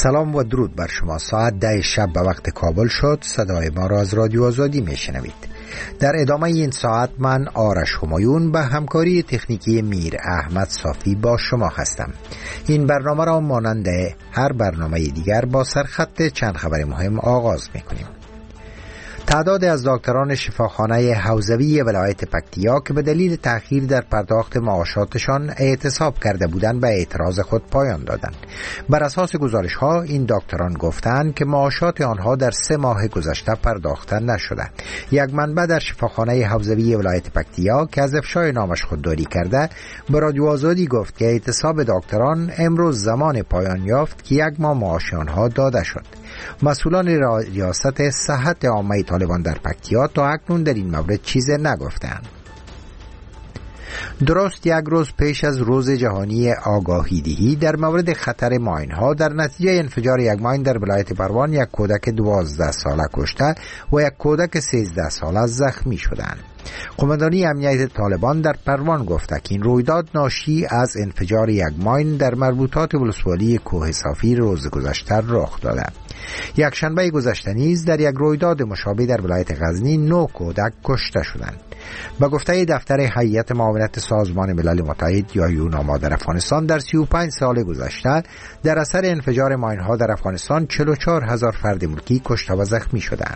سلام و درود بر شما. ساعت 10 شب به وقت کابل شد. صدای ما را از رادیو آزادی میشنوید. در ادامه این ساعت من آرش همایون به همکاری تکنیکی میر احمد صافی با شما هستم. این برنامه را مانند هر برنامه دیگر با سرخط چند خبر مهم آغاز میکنیم. تعداد از دکتران شفاخانه حوزوی ولایت پکتیا که به دلیل تأخیر در پرداخت معاشاتشان اعتصاب کرده بودند به اعتراض خود پایان دادند. بر اساس گزارش ها این دکتران گفتند که معاشات آنها در 3 ماه گذشته پرداخته نشده. یک منبع در شفاخانه حوزوی ولایت پکتیا که از افشای نامش خودداری کرده به رادیو آزادی گفت که اعتصاب دکتران امروز زمان پایان یافت که 1 ماه معاش آنها داده شد. مسئولان ریاست صحت عامه طالبان در پکتیا تا اکنون در این مورد چیزی نگفتند. درست 1 روز پیش از روز جهانی آگاهی دهی در مورد خطر ماین‌ها در نتیجه انفجار یک ماین در ولایت پروان 1 کودک 12 ساله کشته و 1 کودک 13 ساله زخمی شدند. قماندانی امنیت طالبان در پروان گفته که این رویداد ناشی از انفجار 1 ماین در مربوطات ولسوالی کوه صافی روز گذشته رخ داده. یک شنبه گذشته نیز در 1 رویداد مشابه در ولایت غزنی 9 کودک کشته شدند. به گفته دفتر هیئت معاونت سازمان ملل متحد یا یوناما در افغانستان در 35 سال گذشته در اثر انفجار ماین‌ها در افغانستان 44,000 فرد ملکی کشته و زخمی شدند.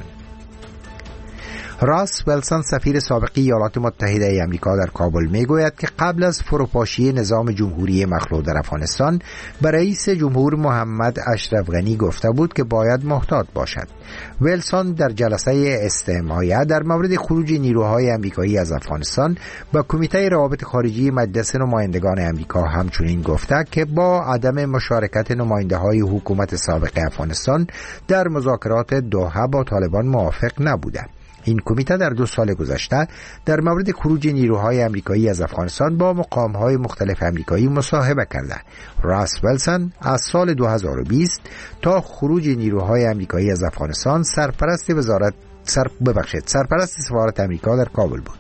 راس ولسون سفیر سابق ایالات متحده آمریکا در کابل میگوید که قبل از فروپاشی نظام جمهوری مخلوع در افغانستان به رئیس جمهور محمد اشرف غنی گفته بود که باید محتاط باشد. ولسون در جلسه استماعیه در مورد خروج نیروهای آمریکایی از افغانستان به کمیته روابط خارجی مجلس نمایندگان آمریکا همچنین گفته که با عدم مشارکت نماینده‌های حکومت سابق افغانستان در مذاکرات دوحه با طالبان موافق نبوده. این کمیته در 2 سال گذشته در مورد خروج نیروهای آمریکایی از افغانستان با مقامهای مختلف آمریکایی مصاحبه کرده. راس ولسون از سال 2020 تا خروج نیروهای آمریکایی از افغانستان سرپرست سفارت آمریکا در کابل بود.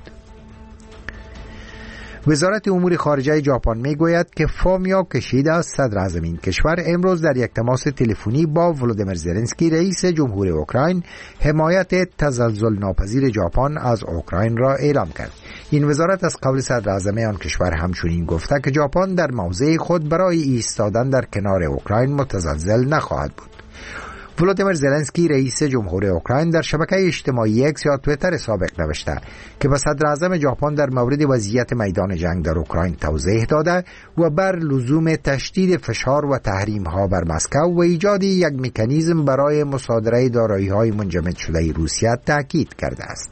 وزارت امور خارجه ژاپن میگوید که فومیو کشیدا صدر اعظم این کشور امروز در یک تماس تلفنی با ولودیمیر زلنسکی رئیس جمهور اوکراین حمایت تزلزل ناپذیر ژاپن از اوکراین را اعلام کرد. این وزارت از قول صدر اعظم آن کشور همچنین گفته که ژاپن در موضع خود برای ایستادن در کنار اوکراین متزلزل نخواهد بود. ولودیمیر زلنسکی رئیس جمهور اوکراین در شبکه اجتماعی اکس یا توییتر سابق نوشته که به صدر اعظم ژاپن در مورد وضعیت میدان جنگ در اوکراین توضیح داده و بر لزوم تشدید فشار و تحریم ها بر مسکو و ایجاد یک مکانیزم برای مصادره دارایی های منجمد شده روسیه تاکید کرده است.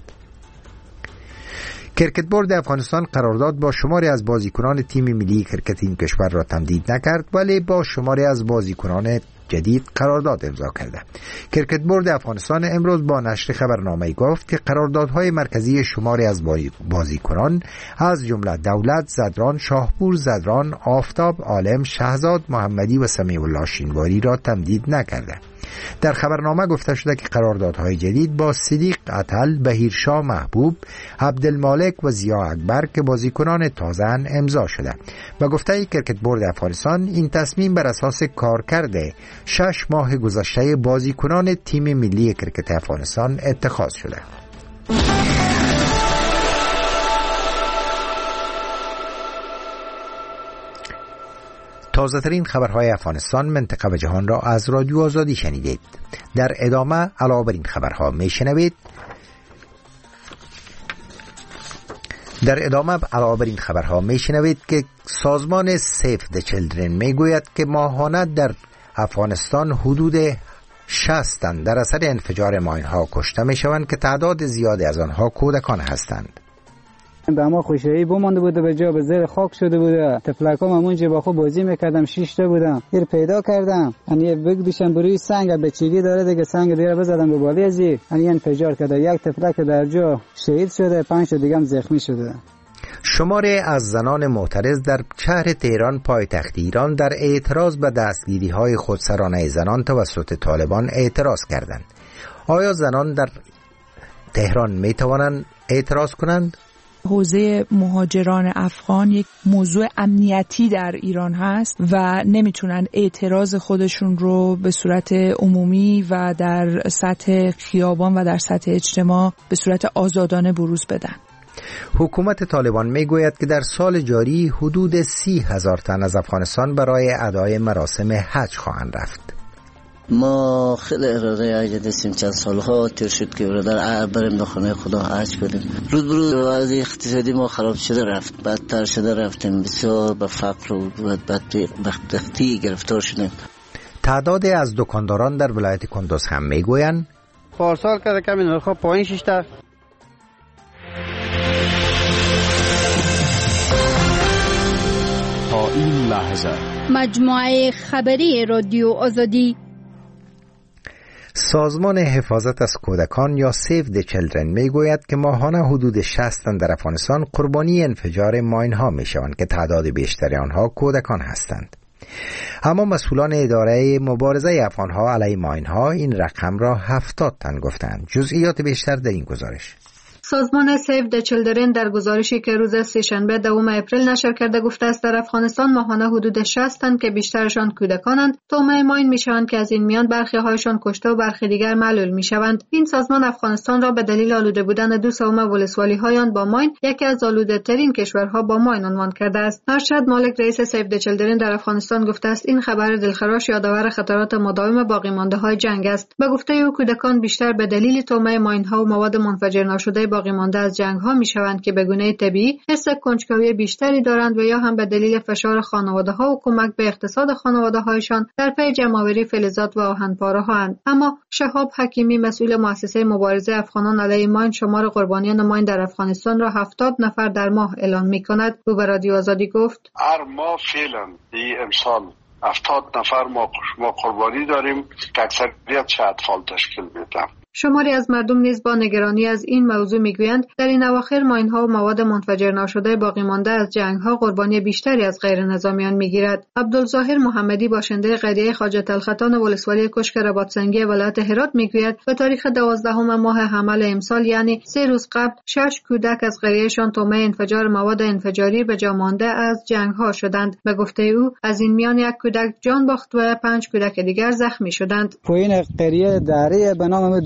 کرکت بورد افغانستان قرارداد با شماری از بازیکنان تیم ملی کرکت این کشور را تمدید نکرد ولی با شماری از بازیکنان جدید قرارداد امضا کرده. کرکت بورد افغانستان امروز با نشر خبرنامه گفت که قراردادهای مرکزی شماری از بازیکنان از جمله دولت، زدران، شاهپور، زدران، آفتاب، عالم، شهزاد محمدی و سمیع الله شینواری را تمدید نکرده. در خبرنامه گفته شده که قراردادهای جدید با صدیق عطل، بهیرشاه محبوب، عبدالمالک و ضیا اکبر که بازیکنان تازه امضا شده. و گفته کرکت بورد افغانستان این تصمیم بر اساس کارکرد 6 ماه گذشته بازیکنان تیم ملی کرکت افغانستان اتخاذ شده. تازه ترین خبرهای افغانستان، منطقه و جهان را از رادیو آزادی شنیدید. در ادامه علاوه بر این خبرها میشنوید که سازمان سیف د چیلدرن میگوید که ماهانه در افغانستان حدود 60 تن در اثر انفجار ماین‌ها کشته میشوند که تعداد زیادی از آنها کودکان هستند. به ما خوشایی بمانده بوده، به جا به زیر خاک شده بوده. تفلکام همونجا با خود بازی میکردم، 6 تا بودم. ایر پیدا کردم، یعنی بگذاشتم بروی سنگ، بچگی داره دیگه، سنگ دیگه بزدم به بالی ازی، یعنی انفجار کرده. یک تفلک در جا شهید شده، 5 تا دیگه هم زخمی شده. شماری از زنان معترض در شهر تهران پایتخت ایران در اعتراض به دستگیری‌های خودسرانه زنان توسط طالبان اعتراض کردند. آیا زنان در تهران میتوانند اعتراض کنند؟ حوزه مهاجران افغان یک موضوع امنیتی در ایران هست و نمیتونن اعتراض خودشون رو به صورت عمومی و در سطح خیابان و در سطح اجتماع به صورت آزادانه بروز بدن. حکومت طالبان میگوید که در سال جاری حدود 30,000 تن از افغانستان برای ادای مراسم حج خواهند رفت. ما خیلی اراده حج داشتیم، چند سالها تیر شد که برادر بریم به خانه خدا حج کنیم. روز به روز وضع اقتصادی ما خراب شده رفت، بدتر شده رفتیم، بسیار به فقر و بدبختی گرفتار شدیم. تعداد از دکانداران در ولایت کندوز هم میگویند پارسال که کمی نرخ پایین شده. تا این لحظه مجموعه خبری رادیو آزادی. سازمان حفاظت از کودکان یا سیو د چیلدرن میگوید که ماهانه حدود 60 تن در افغانستان قربانی انفجار ماین ها میشوند که تعداد بیشتری آنها کودکان هستند. اما مسئولان اداره مبارزه افغان ها علیه ماین ها این رقم را 70 تن گفتند. جزئیات بیشتر در این گزارش. سازمان سیو د چیلدرن در گزارشی که روز سه‌شنبه دوم اپریل نشر کرده گفته است در افغانستان ماهانه حدود 60 تن که بیشترشان کودکانند تومه ماین میشوند که از این میان برخی هایشان کشته و برخی دیگر معلول میشوند. این سازمان افغانستان را به دلیل آلوده بودن 2/3 ولسوالی هایان با ماین یکی از آلوده ترین کشورها با ماین عنوان کرده است. ارشد مالک رئیس سیو د چیلدرن در افغانستان گفته است این خبر دلخراش یادآور خطرات مداوم باقی مانده های جنگ است. به گفته او کودکان بیشتر به دلیل تومه ماین ها و مواد منفجر ناشده باقی مانده از جنگ ها می شوند که به گونه طبیعی حس کنجکاوی بیشتری دارند و یا هم به دلیل فشار خانواده ها و کمک به اقتصاد خانواده هایشان در پی جمع‌آوری فلزات و آهن‌پاره ها اند. اما شهاب حکیمی مسئول مؤسسه مبارزه افغانان علیه ماین شمار قربانیان ماین در افغانستان را 70 نفر در ماه اعلام می کند. او به رادیو آزادی گفت هر ماه فعلا این امسال 70 نفر ما قربانی داریم که اکثریت چه اطفال تشکیل میدن. شماری از مردم نیز با نگرانی از این موضوع میگویند در این اواخر ماین‌ها و مواد منفجر ناشده باقی مانده از جنگ‌ها قربانی بیشتری از غیر نظامیان میگیرد. عبدالظاهر محمدی باشنده قریه خواجه تلختان ولسوالی کشک رباطسنگی ولایت هرات میگوید به تاریخ 12 ماه حمل امسال یعنی 3 روز قبل 6 کودک از قریهشان تومه انفجار مواد انفجاری به جا مانده از جنگ‌ها شدند. به گفته او از این میان 1 کودک جان باخت و 5 کودک دیگر زخمی شدند. پایین قریه دره به نام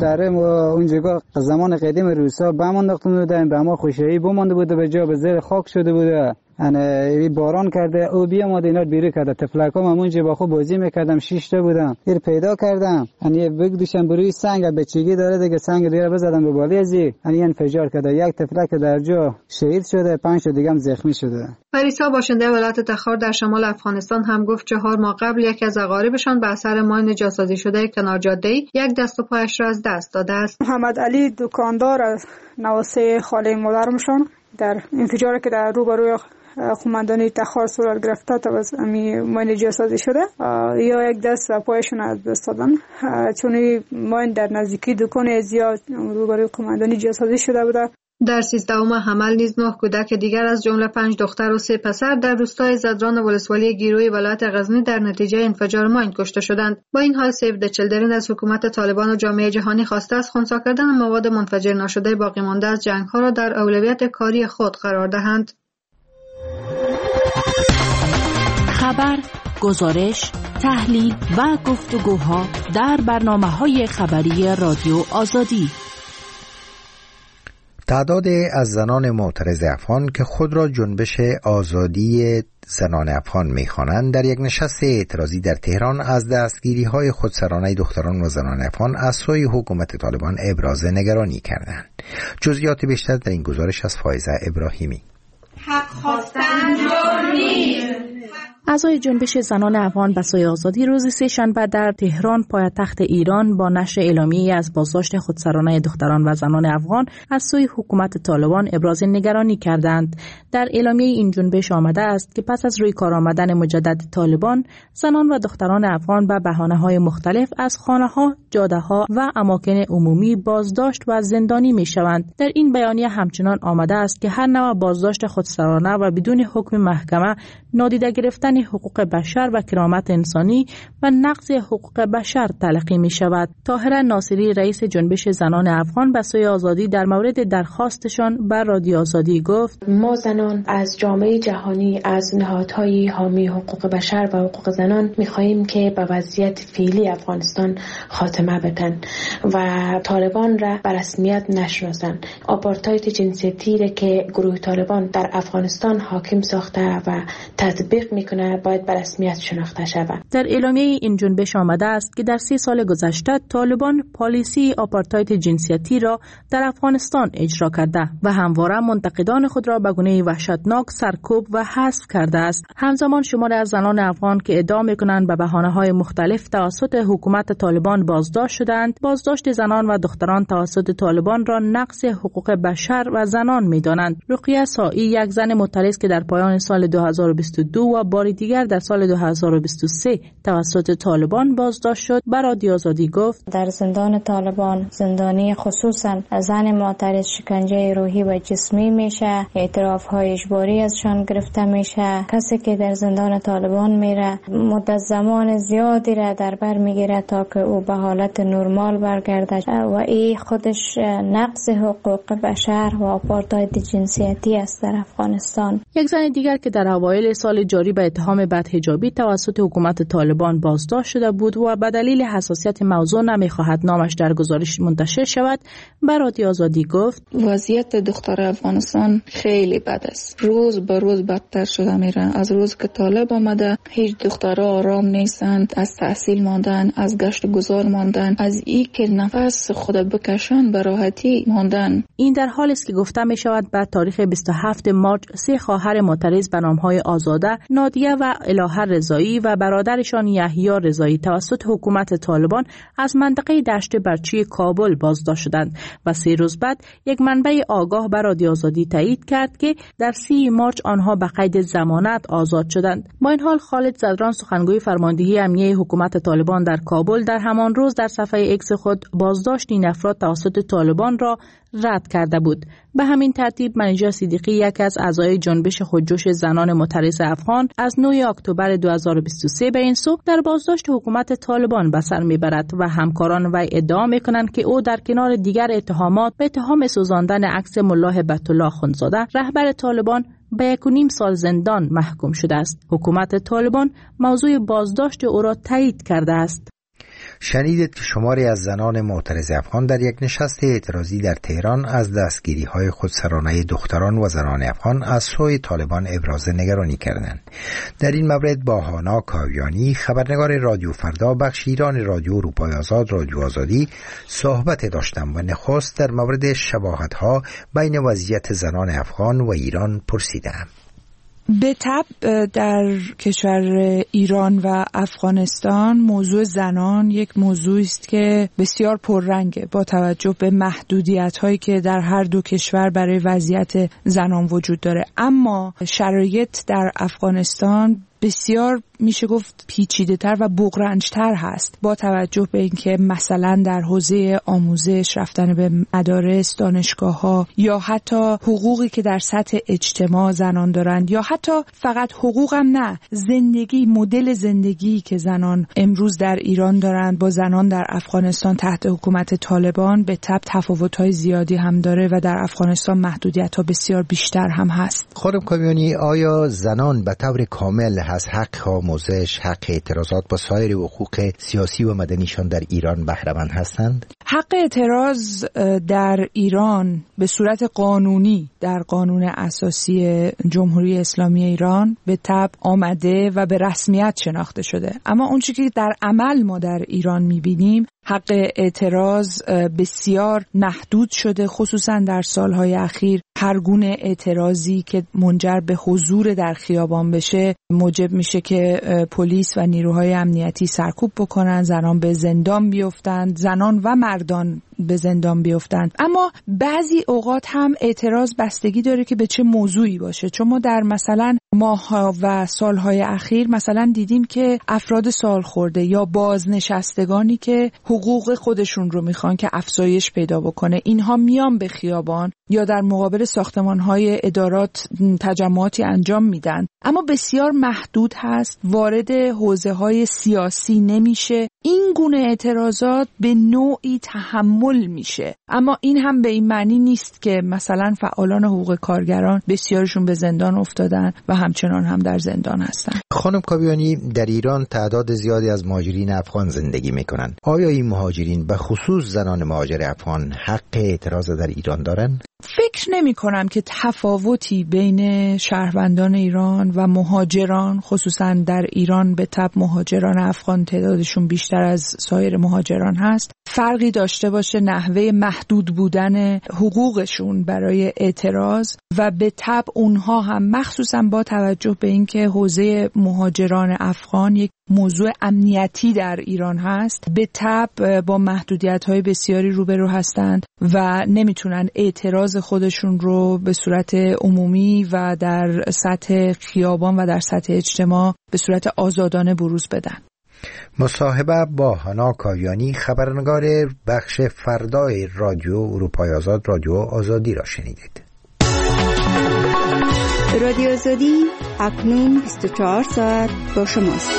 اونجا زمان قدیم روسا بم انداخته بودن، به ما خوشایی بمانده بوده، به جا به زیر خاک شده بوده. یعنی باران کرده او بیا ما اینا بیرون کرده. تفلکام اونجا با خود بازی میکردم 6 تا بودم. پیر پیدا کردم. یعنی بگذاشتم بروی سنگ بچگی داره دیگه سنگ دیگه بزدم به بالی ازی. یعنی انفجار کرده. 1 تفلک در جا شهید شده، 5 تا دیگه هم زخمی شده. پریسا باشنده ولایت تخار در شمال افغانستان هم گفت 4 ماه قبل یکی از اقاربشان به اثر ماین جاسازی شده کنار جاده‌ای 1 دست و پایش را از دست داده است. محمد علی دکاندار از نواسه خاله مادرمشان در انفجاری که در روبروی قماندانی تخار صورت گرفته تا از ماین جاسازی شده یا 1 دست و پایشون از دست دادن، چون ماین در نزدیکی دکان زیاد روبروی قماندانی جاسازی شده بوده. در 13 حمل نیز 9 کودک دیگر از جمله 5 دختر و 3 پسر در روستای زدران ولسوالی گیروی ولایت غزنی در نتیجه انفجار ماین کشته شدند. با این حال سیو د چیلدرن از حکومت طالبان و جامعه جهانی خواسته است خنثی کردن مواد منفجر ناشده باقی مانده از جنگ‌ها را در اولویت کاری خود قرار دهند. خبر، گزارش، تحلیل و گفتگوها در برنامه‌های خبری رادیو آزادی. تعداد از زنان معترض افغان که خود را جنبش آزادی زنان افغان می‌خوانند در یک نشست اعتراضی در تهران از دستگیری‌های خودسرانه دختران و زنان افغان از سوی حکومت طالبان ابراز نگرانی کردند. جزئیات بیشتر در این گزارش از فائزه ابراهیمی. حق خواستن جرم نیست. اعضای جنبش زنان افغان بسای آزادی روز سه‌شنبه در تهران پایتخت ایران با نشر اعلامیه‌ای از بازداشت خودسرانه دختران و زنان افغان از سوی حکومت طالبان ابراز نگرانی کردند. در اعلامیه این جنبش آمده است که پس از روی کار آمدن مجدد طالبان، زنان و دختران افغان به بهانه‌های مختلف از خانه‌ها، جاده‌ها و اماکن عمومی بازداشت و زندانی می‌شوند. در این بیانیه همچنان آمده است که هر نوع بازداشت خودسرانه و بدون حکم محکمه نادیده گرفتن داشتن حقوق بشر و کرامت انسانی و نقض حقوق بشر تلقی می شود. طاهره ناصری رئیس جنبش زنان افغان به سوی آزادی در مورد درخواستشان بر رادیو آزادی گفت: ما زنان از جامعه جهانی، از نهادهای حامی حقوق بشر و حقوق زنان می‌خواهیم که به وضعیت فعلی افغانستان خاتمه بدن و طالبان را به رسمیت نشناسند. آپارتاید جنسیتی را که گروه طالبان در افغانستان حاکم ساخته و تطبیق میکنه باید به رسمیت شناخته شود. در اعلامیه این جنبش آمده است که در 3 سال گذشته طالبان پالیسی آپارتاید جنسیتی را در افغانستان اجرا کرده و همواره منتقدان خود را به گونه وحشتناک سرکوب و حذف کرده است. همزمان شماری از زنان افغان که ادعا میکنند به بهانه‌های مختلف توسط حکومت طالبان بازداشت شدند، بازداشت زنان و دختران توسط طالبان را نقض حقوق بشر و زنان می‌دانند. رقیه سائی، یک زن معترض که در پایان سال 2022 و بار دیگر در سال 2023 توسط طالبان بازداشت شد، به رادیو آزادی گفت: در زندان طالبان زندانی خصوصا زن معترض شکنجه روحی و جسمی میشه، اعتراف‌های اجباری ازشان گرفته میشه. کسی که در زندان طالبان میره مدت زمان زیادی را در بر میگیره تا که او به حالت نرمال برگرده و این خودش نقض حقوق بشر و آپارتاید جنسیتی است در افغانستان. یک زن دیگر که در اوایل سال جاری به اتهام بدحجابی توسط حکومت طالبان بازداشت شده بود و به دلیل حساسیت موضوع نمیخواهد نامش در گزارش منتشر شود، به رادیو آزادی گفت: وضعیت دختر افغانستان خیلی بد است. روز به روز بدتر شده میره. از روز که طالب آمده هیچ دخترها آرام نیستند، از تحصیل ماندن، از گشت گذار ماندن، از این که نفس خود بکشن به راحتی ماندن. این در حالی است که گفته می شود بعد تاریخ 27 مارس 3 خواهر معترض به نامهای آزاده، نادیه و الهه رضایی و برادرشان یحیی رضایی توسط حکومت طالبان از منطقه دشت برچی کابل بازداشت شدند و 3 روز بعد یک منبع آگاه به رادیو آزادی تایید کرد که در 30 مارس آنها به قید ضمانت آزاد شدند. با این حال خالد زدران، سخنگوی فرماندهی امنیه حکومت طالبان در کابل، در همان روز در صفحه ایکس خود بازداشت این افراد توسط طالبان را رد کرده بود. به همین ترتیب منیژه صدیقی، یک از اعضای جنبش خودجوش زنان معترض افغان، از 9 اکتبر 2023 به این سو در بازداشت حکومت طالبان به سر میبرد و همکاران وی ادعا میکنند که او در کنار دیگر اتهامات به اتهام سوزاندن عکس ملا هبت‌الله اخوندزاده رهبر طالبان به 1.5 سال زندان محکوم شده است. حکومت طالبان موضوع بازداشت او را تایید کرده است. شنیدید که شماری از زنان معترض افغان در یک نشست اعتراضی در تهران از دستگیری‌های خودسرانه دختران و زنان افغان از سوی طالبان ابراز نگرانی کردند. در این مورد با هانا کاویانی، خبرنگار رادیو فردا بخش ایران رادیو اروپای آزاد رادیو آزادی، صحبت داشتم و نخست در مورد شباهت‌ها بین وضعیت زنان افغان و ایران پرسیدم. به طبع در کشور ایران و افغانستان موضوع زنان یک موضوعی است که بسیار پررنگه با توجه به محدودیت‌هایی که در هر دو کشور برای وضعیت زنان وجود داره. اما شرایط در افغانستان بسیار میشه گفت پیچیده‌تر و بغرنج‌تر هست با توجه به اینکه مثلا در حوزه آموزش، رفتن به مدارس، دانشگاه‌ها یا حتی حقوقی که در سطح اجتماع زنان دارند یا حتی فقط حقوق هم نه، زندگی، مدل زندگی که زنان امروز در ایران دارند با زنان در افغانستان تحت حکومت طالبان به تبع تفاوت‌های زیادی هم داره و در افغانستان محدودیت‌ها بسیار بیشتر هم هست. خانم کاویانی، آیا زنان به طور کامل از حق آموزش، حق اعتراضات با سایر حقوق سیاسی و مدنیشان در ایران بهره مند هستند؟ حق اعتراض در ایران به صورت قانونی در قانون اساسی جمهوری اسلامی ایران به طبع آمده و به رسمیت شناخته شده. اما اون چیزی که در عمل ما در ایران می‌بینیم حق اعتراض بسیار محدود شده، خصوصا در سالهای اخیر. هر گونه اعتراضی که منجر به حضور در خیابان بشه موجب میشه که پلیس و نیروهای امنیتی سرکوب بکنن، زنان به زندان بیفتند، زنان و مردان به زندان بیفتن. اما بعضی اوقات هم اعتراض بستگی داره که به چه موضوعی باشه، چون ما در مثلا ماه‌ها و سالهای اخیر مثلا دیدیم که افراد سالخورده یا بازنشستگانی که حقوق خودشون رو میخوان که افزایش پیدا بکنه، اینها میان به خیابان یا در مقابل ساختمان‌های ادارات تجمعاتی انجام میدن، اما بسیار محدود هست، وارد حوزه‌های سیاسی نمیشه. این گونه اعتراضات به نوعی تحمل میشه، اما این هم به این معنی نیست که مثلا فعالان حقوق کارگران بسیارشون به زندان افتادن و همچنان هم در زندان هستن. خانم کاویانی، در ایران تعداد زیادی از مهاجرین افغان زندگی میکنن. آیا این مهاجرین به خصوص زنان مهاجر افغان حق اعتراض در ایران دارن؟ فکر نمی کنم که تفاوتی بین شهروندان ایران و مهاجران، خصوصا در ایران به تبع مهاجران افغان تعدادشون بیشتر از سایر مهاجران هست، فرقی داشته باشه نحوه محدود بودن حقوقشون برای اعتراض و به تبع اونها هم مخصوصا با توجه به اینکه حوزه مهاجران افغان یک موضوع امنیتی در ایران هست، به تبع با محدودیت‌های بسیاری روبرو هستند و نمیتونن اعتراض خودشون رو به صورت عمومی و در سطح خیابان و در سطح اجتماع به صورت آزادانه بروز بدن. مصاحبه با هانا کاویانی، خبرنگار بخش فردای رادیو اروپای آزاد، رادیو آزادی را شنیدید. رادیو آزادی اکنون 24 ساعت با شماست.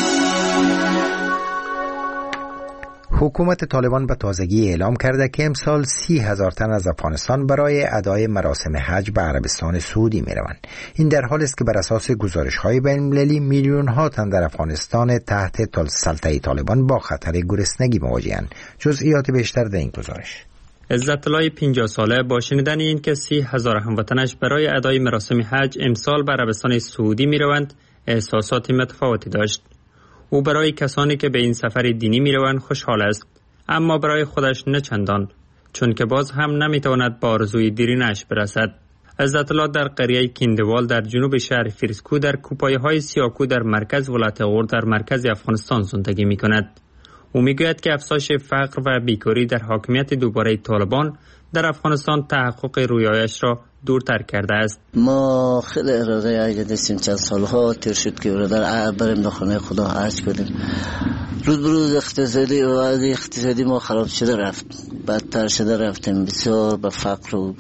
حکومت طالبان به تازگی اعلام کرده که امسال 30,000 تن از افغانستان برای ادای مراسم حج به عربستان سعودی می روند. این در حالی است که بر اساس گزارش‌های بین‌المللی میلیون‌ها تن در افغانستان تحت سلطه طالبان با خطر گرسنگی مواجه‌اند. جزئیات بیشتر در این گزارش. عزت الله 50 ساله با شنیدن این که 30,000 هموطنش برای ادای مراسم حج امسال به عربستان سعودی می روند احساسات متفاوتی داشت. او برای کسانی که به این سفر دینی می روند خوشحال است، اما برای خودش نه چندان، چون که باز هم نمی تواند با آرزوی دیرینش برسد. عزت الله در قریه کیندوال در جنوب شهر فیرسکو در کوپایه های سیاکو در مرکز ولایت غور در مرکز افغانستان زندگی می کند. او می گوید که افزایش فقر و بیکاری در حاکمیت دوباره طالبان در افغانستان تحقق رویایش را دورتر کرده است. ما خیلی اراده اگه دستیم، چند سالها تیر شد که برادر بریم به خانه خدا حج کنیم. روز بروز اقتصادی ما خراب شده رفت، بدتر شده رفتیم، بسیار به فقر و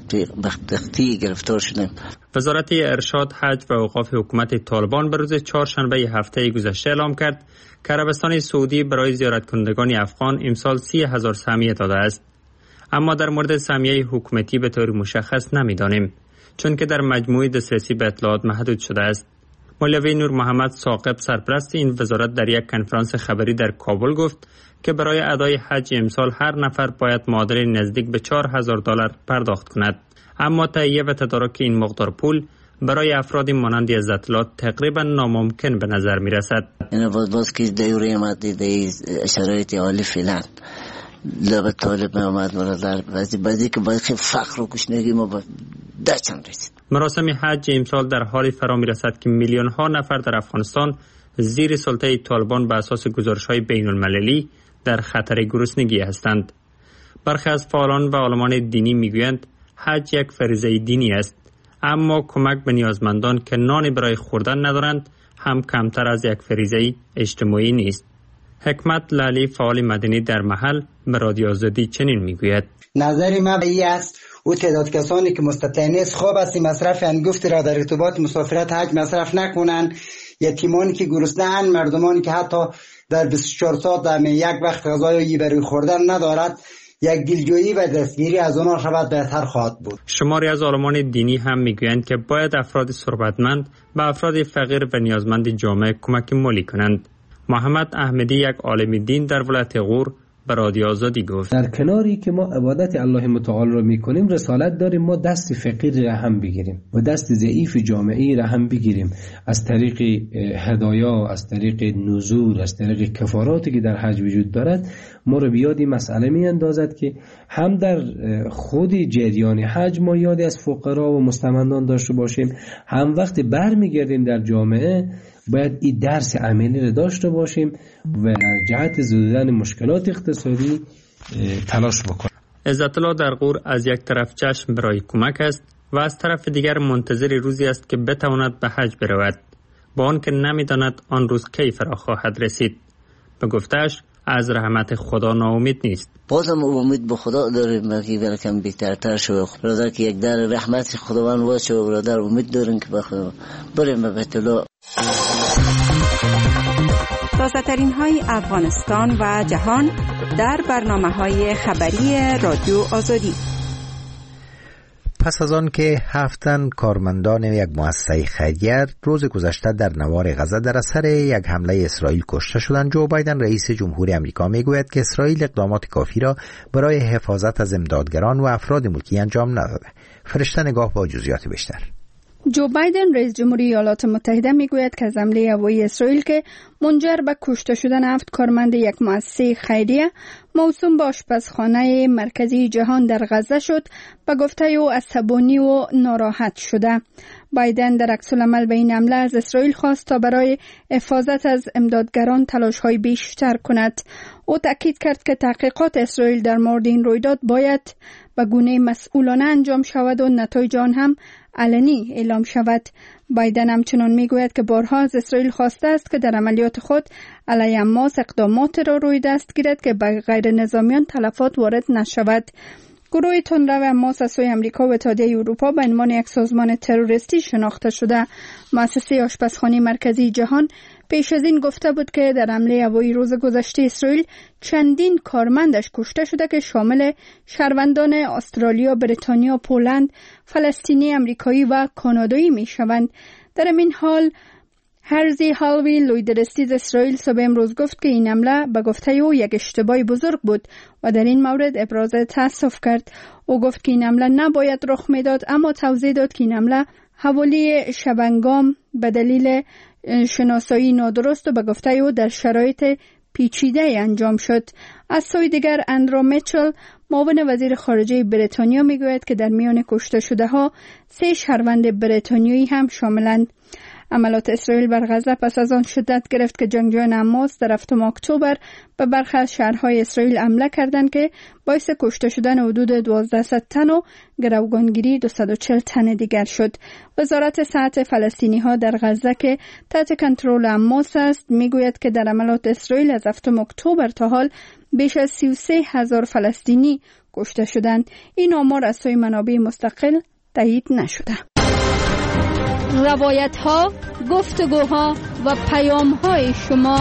بدبختی گرفتار شدیم. وزارت ارشاد، حج و اوقاف حکومت طالبان به روز چهارشنبه هفته گذشته اعلام کرد که عربستان سعودی برای زیارت کنندگان افغان امسال 30,000 سهمیه داده است. اما در مورد سهمیه حکومتی به طور مشخص نمی‌دانیم، چون که در مجموعه دسترسی به اطلاعات محدود شده است. مولوی نور محمد ثاقب، سرپرست این وزارت، در یک کنفرانس خبری در کابل گفت که برای ادای حج امسال هر نفر باید معادل نزدیک به $4,000 پرداخت کند، اما تهیه و تدارک این مقدار پول برای افرادی مانند عزت الله تقریبا ناممکن به نظر می رسد. این باز که دوره مادی در شرایط عالی فعلا لابد طالب آمد برادر بعدی که باید خیلی فقر و گشنگی ما با دچم رسید. مراسم حج امسال در حالی فرا می رسد که میلیون ها نفر در افغانستان زیر سلطه طالبان به اساس گزارش‌های بین‌المللی در خطر گرسنگی هستند. برخی از فعالان و عالمان دینی میگویند حج یک فریضه دینی است، اما کمک به نیازمندان که نانی برای خوردن ندارند هم کمتر از یک فریضه اجتماعی نیست. حکمت لالی، فعال مدنی در محل، به رادیو آزادی چنین میگوید: نظر من به این است او تعداد کسانی که مستطیع نیست خواب است مصرف انگفت را در ارتباط مسافرت حج مصرف نکنند. یتیمانی که گرسنه‌اند، مردمانی که حتی در 24 ساعت در یک وقت غذایی برای خوردن ندارد، یک دلجویی و دستگیری از آنها شود بهتر خواهد بود. شماری از عالمان دینی هم میگویند که باید افراد ثروتمند به افراد فقیر و نیازمند جامعه کمک مالی کنند. محمد احمدی، یک عالم دین در ولایت غور، به رادیو آزادی گفت: در کناری که ما عبادت الله متعال را میکنیم، رسالت داریم ما دست فقیر را هم بگیریم و دست ضعیف جامعه را هم بگیریم، از طریق هدایا، از طریق نذور، از طریق کفاراتی که در حج وجود دارد. ما رو بیاد این مسئله می اندازد که هم در خود جریان حج ما یادی از فقرا و مستمندان داشته باشیم، هم وقتی برمیگردیم در جامعه باید این درس عملی را داشته باشیم و در جهت زدودن مشکلات اقتصادی تلاش بکنه. عزت الله در غور از یک طرف چشم برای کمک است و از طرف دیگر منتظر روزی است که بتواند به حج برود، با آنکه نمی‌داند آن روز کی فرا خواهد رسید. به گفته‌اش از رحمت خدا ناامید نیست. بازم امید به خدا داریم که برکم بهترتر شود. برادر که یک در رحمت خداوند باشه و برادر امید داریم که به خدا بریم به بیت الله. تازه‌ترین های افغانستان و جهان در برنامه‌های خبری رادیو آزادی. پس از آن که 7 کارمندان یک مؤسسه خیریه روز گذشته در نوار غزه در اثر یک حمله اسرائیل کشته شدند، جو بایدن رئیس جمهوری آمریکا میگوید که اسرائیل اقدامات کافی را برای حفاظت از امدادگران و افراد ملکی انجام نداده. فرشته نگاه با جزئیات بیشتر. جو بایدن رئیس جمهوری ایالات متحده میگوید که از حمله هوایی اسرائیل که منجر به کشته شدن 7 کارمند یک مؤسسه خیریه موسوم به آشپزخانه مرکزی جهان در غزه شد، به گفته او عصبانی و ناراحت شده. بایدن در عکس العمل به این حمله از اسرائیل خواست تا برای حفاظت از امدادگران تلاش‌های بیشتر کند. او تاکید کرد که تحقیقات اسرائیل در مورد این رویداد باید به گونه مسئولانه انجام شود و نتایج آن هم علنی اعلام شود. بایدن همچنان میگوید که بارها از اسرائیل خواسته است که در عملیات خود علیه حماس اقدامات را روی دست گیرد که به غیر نظامیان تلفات وارد نشود. گروه تندرو حماس از سوی امریکا و اتحادیه اروپا به عنوان یک سازمان تروریستی شناخته شده. مؤسسه آشپزخانه مرکزی جهان پیش از این گفته بود که در حمله هوایی روز گذشته اسرائیل چندین کارمندش کشته شده که شامل شهروندان استرالیا، بریتانیا، پولند، فلسطینی، امریکایی و کانادایی می شوند. در این حال هرزی هالوی لویدرستیز اسرائیل صبح امروز گفت که این حمله به گفته او یک اشتباه بزرگ بود و در این مورد ابراز تأسف کرد. او گفت که این حمله نباید رخ میداد، اما توضیح داد که این حمله حوالی شبنگام به دلیل شناسایی نادرست و به گفته او در شرایط پیچیده انجام شد. از سوی دیگر اندرو میچل معاون وزیر خارجه بریتانیا میگوید که در میان کشته شده ها 3 شهروند بریتانیایی هم شاملند. عملات اسرائیل بر غزه پس از آن شدت گرفت که جنگجویان حماس در 7 اکتبر به برخی از شهرهای اسرائیل حمله کردند که باعث کشته شدن حدود 1200 تن و گروگانگیری 240 تن دیگر شد. وزارت صحت فلسطینی ها در غزه که تحت کنترل حماس است میگوید که در عملات اسرائیل از 7 اکتبر تا حال بیش از 33,000 فلسطینی کشته شدند. این آمار از سوی منابع مستقل تایید نشده. روایت ها، گفتگوها و پیام های شما.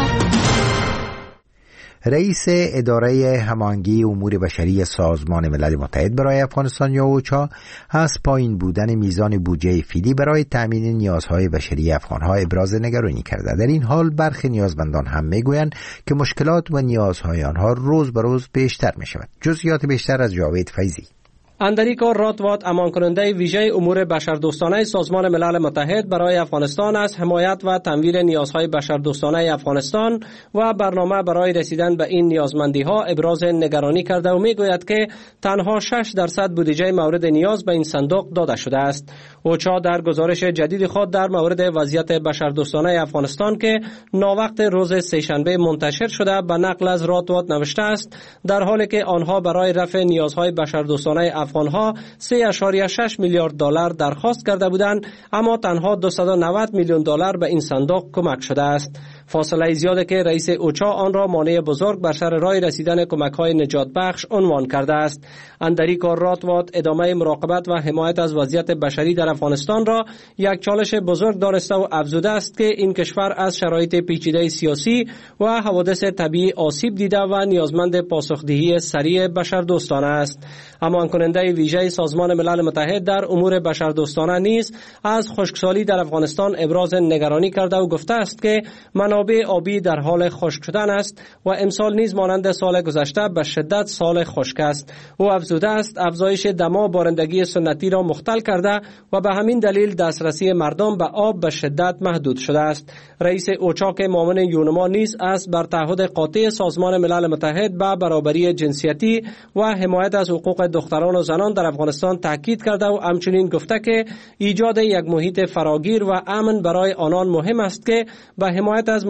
رئیس اداره هماهنگی امور بشری سازمان ملل متحد برای افغانستان یا اوچا از پایین بودن میزان بودجه فعلی برای تامین نیازهای بشری افغانها ابراز نگرانی کرده. در این حال برخی نیازمندان هم میگویند که مشکلات و نیازهای آنها روز به روز بیشتر می شود. جزئیات بیشتر از جاوید فیضی. اندریکا راتوات، امان کننده ویژه امور بشردوستانه سازمان ملل متحد برای افغانستان از حمایت و تمویل نیازهای بشردوستانه افغانستان و برنامه برای رسیدن به این نیازمندی ها ابراز نگرانی کرده و میگوید که تنها 6% بودجه مورد نیاز به این صندوق داده شده است. اوچا در گزارش جدید خود در مورد وضعیت بشردوستانه افغانستان که ناوقت روز سه‌شنبه منتشر شده به نقل از راتوات نوشته است در حالی که آنها برای رفع نیازهای بشردوستانه افغانها 3.6 میلیارد دلار درخواست کرده بودند، اما تنها 290 میلیون دلار به این صندوق کمک شده است. فاصله زیاده که رئیس اوچا آن را مانع بزرگ بر سر راه رسیدن کمک‌های نجات بخش عنوان کرده است. اندریکا راتوات ادامه مراقبت و حمایت از وضعیت بشری در افغانستان را یک چالش بزرگ دانسته و افزوده است که این کشور از شرایط پیچیده سیاسی و حوادث طبیعی آسیب دیده و نیازمند پاسخدهی سریع بشردوستانه است. امان کننده ویژه سازمان ملل متحد در امور بشردوستانه نیز از خشکسالی در افغانستان ابراز نگرانی کرده و گفته است که منابع آبی در حال خشک شدن است و امسال نیز مانند سال گذشته به شدت سال خشک است. او افزوده است افزایش دما بارندگی سنتی را مختل کرده و به همین دلیل دسترسی مردم به آب به شدت محدود شده است. رئیس اوچا که معاون یونما نیز از بر تعهد قاطع سازمان ملل متحد به برابری جنسیتی و حمایت از حقوق دختران و زنان در افغانستان تاکید کرده و همچنین گفته که ایجاد یک محیط فراگیر و امن برای آنان مهم است که به حمایت از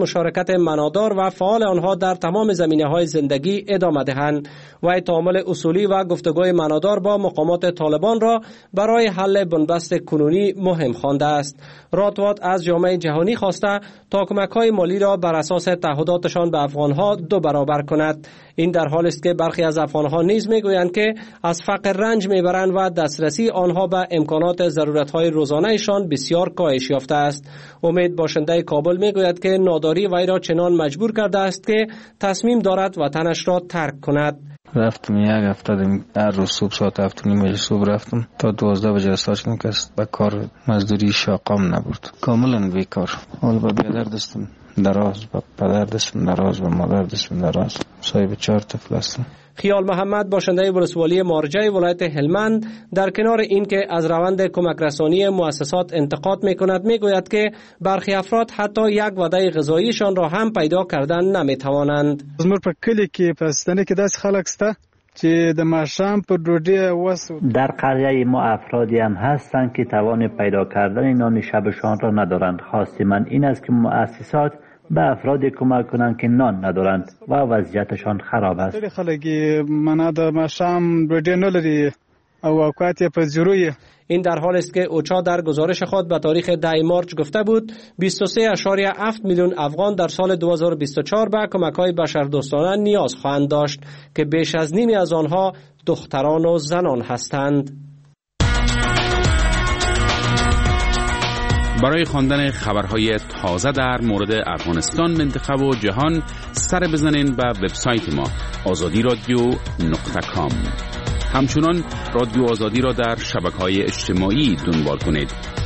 مشارکت معنادار و فعال آنها در تمام زمینه‌های زندگی ادامه دهند و تعامل اصولی و گفتگوی معنادار با مقامات طالبان را برای حل بنبست کنونی مهم خوانده است. راتوات از جامعه جهانی خواسته تا کمک‌های مالی را بر اساس تعهداتشان به افغان‌ها 2 برابر کند. این در حالی است که برخی از افغان‌ها نیز می‌گویند که از فقر رنج می‌برند و دسترسی آنها به امکانات ضرورت‌های روزانه‌شان بسیار کاهش یافته است. امید باشنده کابل می‌گوید که ناداری وی را چنان مجبور کرده است که تصمیم دارد وطنش را ترک کند. رفتم 1 هفته هر روز صبح ساعت 7:30 صبح رفتم تا 12 بجه استاشم که به کار مزدوری شاقام نبود، کاملا بیکار. حال با بیادر دستم دراز، با پدر دستم دراز، با مادر دستم دراز، صاحب 4 طفل هستم. خیال محمد باشنده ولسوالی مارجه ولایت هلمند در کنار این که از روند کمک رسانی مؤسسات انتقاد میکند میگوید که برخی افراد حتی یک وعده غذاییشان را هم پیدا کردن نمیتوانند. زموږ په کلی کې پاکستاني کې داس خلک سته چې د ماښام په ډوډۍ وسو. در قریه ما افرادی هم هستند که توان پیدا کردن نان شبشان را ندارند. خواست من این است که مؤسسات به افرادی کمک کنند که نان ندارند و وضعیتشان خراب است. خلک منه د ماښام ډوډۍ نه لري او اوقات یې په زیروي. این در حال است که اوچا در گزارش خود به تاریخ 10 مارچ گفته بود 23.7 میلیون افغان در سال 2024 به کمک‌های بشردوستانه نیاز خواهند داشت که بیش از نیمی از آنها دختران و زنان هستند. برای خواندن خبرهای تازه در مورد افغانستان، منطقه و جهان سر بزنین به وبسایت ما azadiradio.com. همچنان رادیو آزادی را در شبکه‌های اجتماعی دنبال کنید.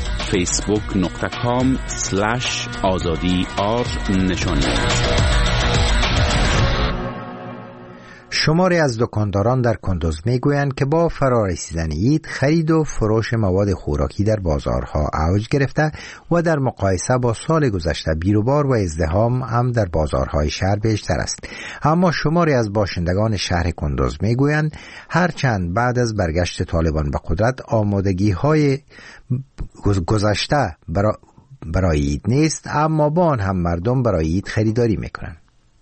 facebook.com/azadi_r نشانی. شماری از دکانداران در کندوز میگویند که با فرارسیدن عید خرید و فروش مواد خوراکی در بازارها اوج گرفته و در مقایسه با سال گذشته بیروبار و ازدحام هم در بازارهای شهر بیشتر است. اما شماری از باشندگان شهر کندوز میگویند هرچند بعد از برگشت طالبان به قدرت آمادگی‌های گذشته برای عید نیست، اما با آن هم مردم برای عید خریداری میکنند.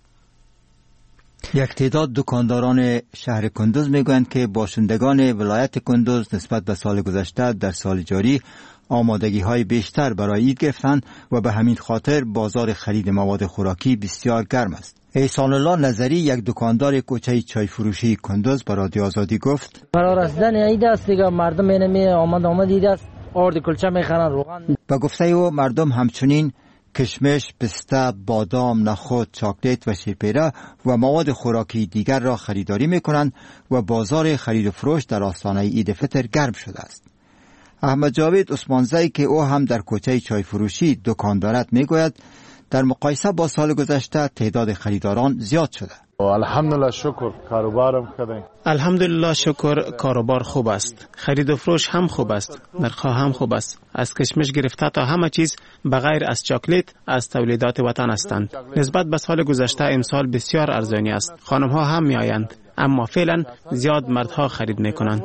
یک تعداد دکانداران شهر کندوز میگویند که باشندگان ولایت کندوز نسبت به سال گذشته در سال جاری آمادگی های بیشتر برای عید گرفتند و به همین خاطر بازار خرید مواد خوراکی بسیار گرم است. احسان الله نظری، یک دکاندار کوچه چای فروشی کندوز، با رادیو آزادی گفت فرارسیدن عید است دیگه، مردم آمد عید است، آرد کلچه میخرن، روغن. با گفته او مردم همچنین کشمش، پسته، بادام، نخود، چاکلیت و شیرپیره و مواد خوراکی دیگر را خریداری میکنند و بازار خرید و فروش در آستانه عید فطر گرم شده است. احمد جاوید عثمانزی که او هم در کوچه چای فروشی دکان دارد میگوید در مقایسه با سال گذشته تعداد خریداران زیاد شده. الحمدلله شکر کاروبارم خوبه. الحمدلله شکر کاروبار خوب است. خرید و فروش هم خوب است. نرخ‌ها هم خوب است. از کشمش گرفته تا همه چیز بغیر از چاکلیت از تولیدات وطن هستند. نسبت به سال گذشته امسال بسیار ارزانی است. خانم‌ها هم میآیند، اما فعلا زیاد مردها خرید میکنند.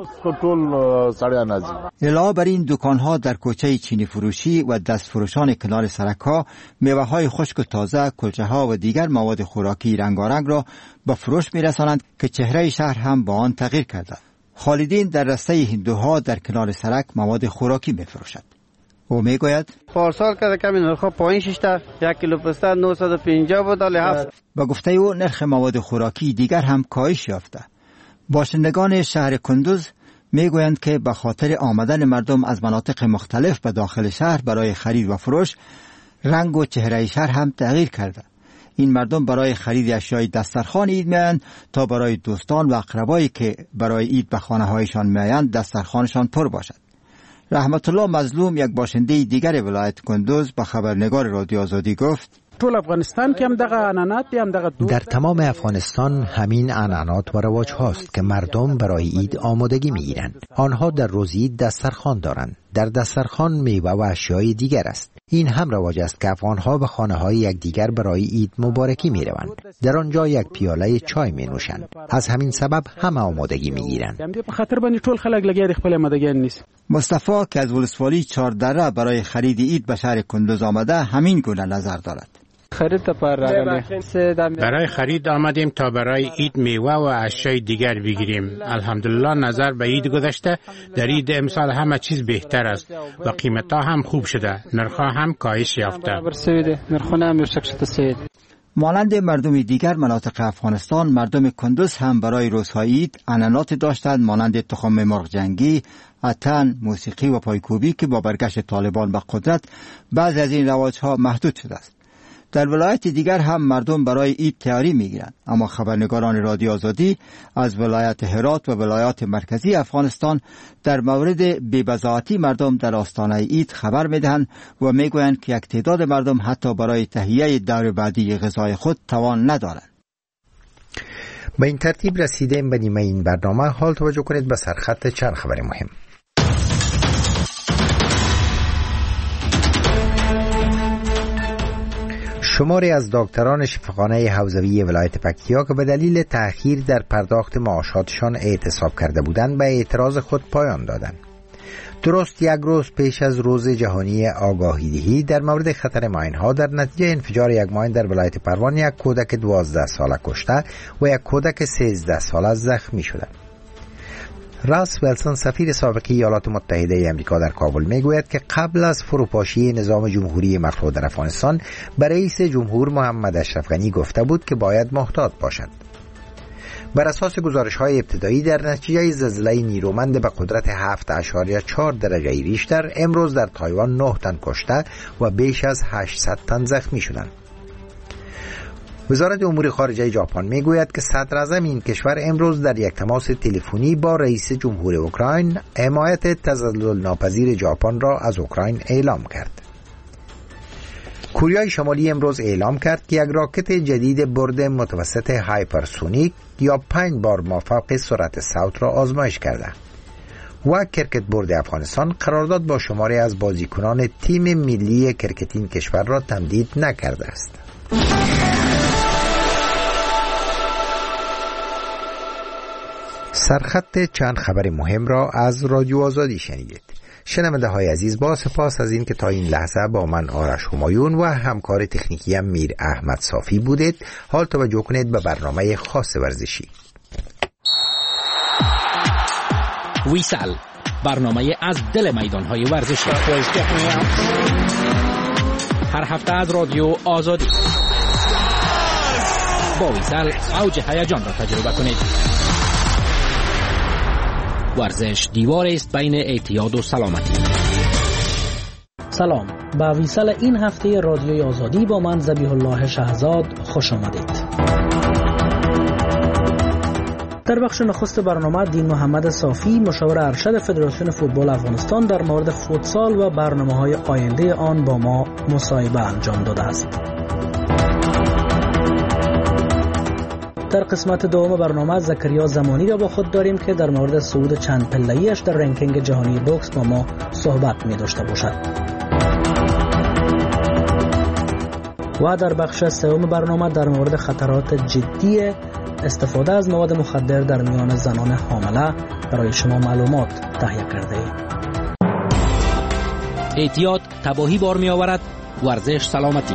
علاوه بر این دکان‌ها در کوچه چینی فروشی و دست فروشان کنار سرک‌ها میوه‌های خشک و تازه، کلچه‌ها و دیگر مواد خوراکی رنگارنگ را به فروش می‌رسانند که چهره شهر هم با آن تغییر کرده. خالدین در رسته هندوها در کنار سرک مواد خوراکی می‌فروشد. او میگوید پارسال که کمی نرخ پایین شده، 1 کیلو پسته 950 بود ولی 7. با گفته او نرخ مواد خوراکی دیگر هم کاهش یافته. باشندگان شهر کندوز میگویند که به خاطر آمدن مردم از مناطق مختلف به داخل شهر برای خرید و فروش، رنگ و چهره شهر هم تغییر کرده. این مردم برای خرید اشیای دسترخوان عید میآیند تا برای دوستان و اقربایی که برای عید به خانه‌هایشان میآیند دسترخوانشان پر باشد. رحمت الله مظلوم، یک باشنده دیگر ولایت کندوز، به خبرنگار رادیو آزادی گفت ټول افغانستان کې هم دغه عنعنات دي، هم دغه در تمام افغانستان همین عنعنات و رواج هاست که مردم برای عید آمادگی میگیرند. آنها در روز عید دسترخوان دارند. در دسترخوان میوه و اشیای دیگر است. این هم رواج است که افغانها به خانه‌های یکدیگر برای عید مبارکی میروند. در آنجا یک پیاله چای مینوشند. از همین سبب همه آمادگی میگیرند. په خاطر باندې ټول خلک لګیا دي خپل آمادګي نیسي. مصطفی که از ولسوالی 4 دره برای خرید عید به شهر کندوز آمده همین گونه نظر دارد. برای خرید آمدیم تا برای عید میوه و اشیاء دیگر بگیریم. الحمدلله نظر به عید گذشته در عید امسال همه چیز بهتر است و قیمت‌ها هم خوب شده، نرخ‌ها هم کاهش یافته. مانند مردم دیگر مناطق افغانستان، مردم کندوز هم برای روزهای عید عنعنات داشتند مانند تخم مرغ جنگی، اتن، موسیقی و پایکوبی که با برگشت طالبان به قدرت بعضی از این رواج‌ها محدود شده است. در ولایت دیگر هم مردم برای عید تیاری می‌گیرند، اما خبرنگاران رادیو آزادی از ولایت هرات و ولایات مرکزی افغانستان در مورد بی‌بضاعتی مردم در آستانه عید خبر می‌دهند و می‌گویند که یک تعداد مردم حتی برای تهیه دور بعدی غذای خود توان ندارند. به این ترتیب رسیدیم به نیمه این برنامه. حال توجه کنید به سرخط چند خبر مهم. شماری از دکتران شفاخانه حوزوی ولایت پکتیا که به دلیل تأخیر در پرداخت معاشاتشان اعتصاب کرده بودند به اعتراض خود پایان دادند. درست یک روز پیش از روز جهانی آگاهی‌دهی در مورد خطر ماین‌ها، در نتیجه انفجار یک ماین در ولایت پروان یک کودک 12 ساله کشته و یک کودک 13 ساله زخمی شدند. راس ولسون سفیر سابق ایالات متحده آمریکا در کابل میگوید که قبل از فروپاشی نظام جمهوری مخلوع در افغانستان به رئیس جمهور محمد اشرف غنی گفته بود که باید محتاط باشد. بر اساس گزارش‌های ابتدایی در نتیجه زلزله نیرومند به قدرت 7.4 درجه ریشتر امروز در تایوان 9 تن کشته و بیش از 800 تن زخمی شدند. وزارت امور خارجه ژاپن میگوید که صدر اعظم این کشور امروز در یک تماس تلفنی با رئیس جمهور اوکراین حمایت تزلزل ناپذیر ژاپن را از اوکراین اعلام کرد. کره شمالی امروز اعلام کرد که یک راکت جدید برد متوسط هایپرسونیک یا 5 بار مافوق سرعت صوت را آزمایش کرده و کرکت برد افغانستان قرارداد با شماری از بازیکنان تیم ملی کرکت این کشور را تمدید نکرده است. سرخط چند خبر مهم را از رادیو آزادی شنیدید. شنونده های عزیز، با سپاس از این که تا این لحظه با من آرش همایون و همکار تکنیکی میر احمد صافی بودید. حال توجه کنید به برنامه خاص ورزشی. ویسل، برنامه از دل میدان‌های ورزشی، هر هفته از رادیو آزادی. با ویسل اوج هیجان را تجربه کنید. ورزش دیوار است بین اعتیاد و سلامتی. سلام، با ویسل این هفته رادیوی آزادی با من ذبیح الله شهزاد خوش آمدید. در بخش نخست برنامه دین محمد صافی، مشاور ارشد فدراسیون فوتبال افغانستان، در مورد فوتسال و برنامه‌های آینده آن با ما مصاحبه انجام داده است. در قسمت دوم برنامه زکریا زمانی را با خود داریم که در مورد صعود چند پله‌ایش در رنکینگ جهانی بوکس با ما صحبت می داشته باشد. و در بخش سوم برنامه در مورد خطرات جدی استفاده از مواد مخدر در میان زنان حامله برای شما معلومات تهیه کرده ایم. اعتیاد تباهی بار می آورد، ورزش سلامتی.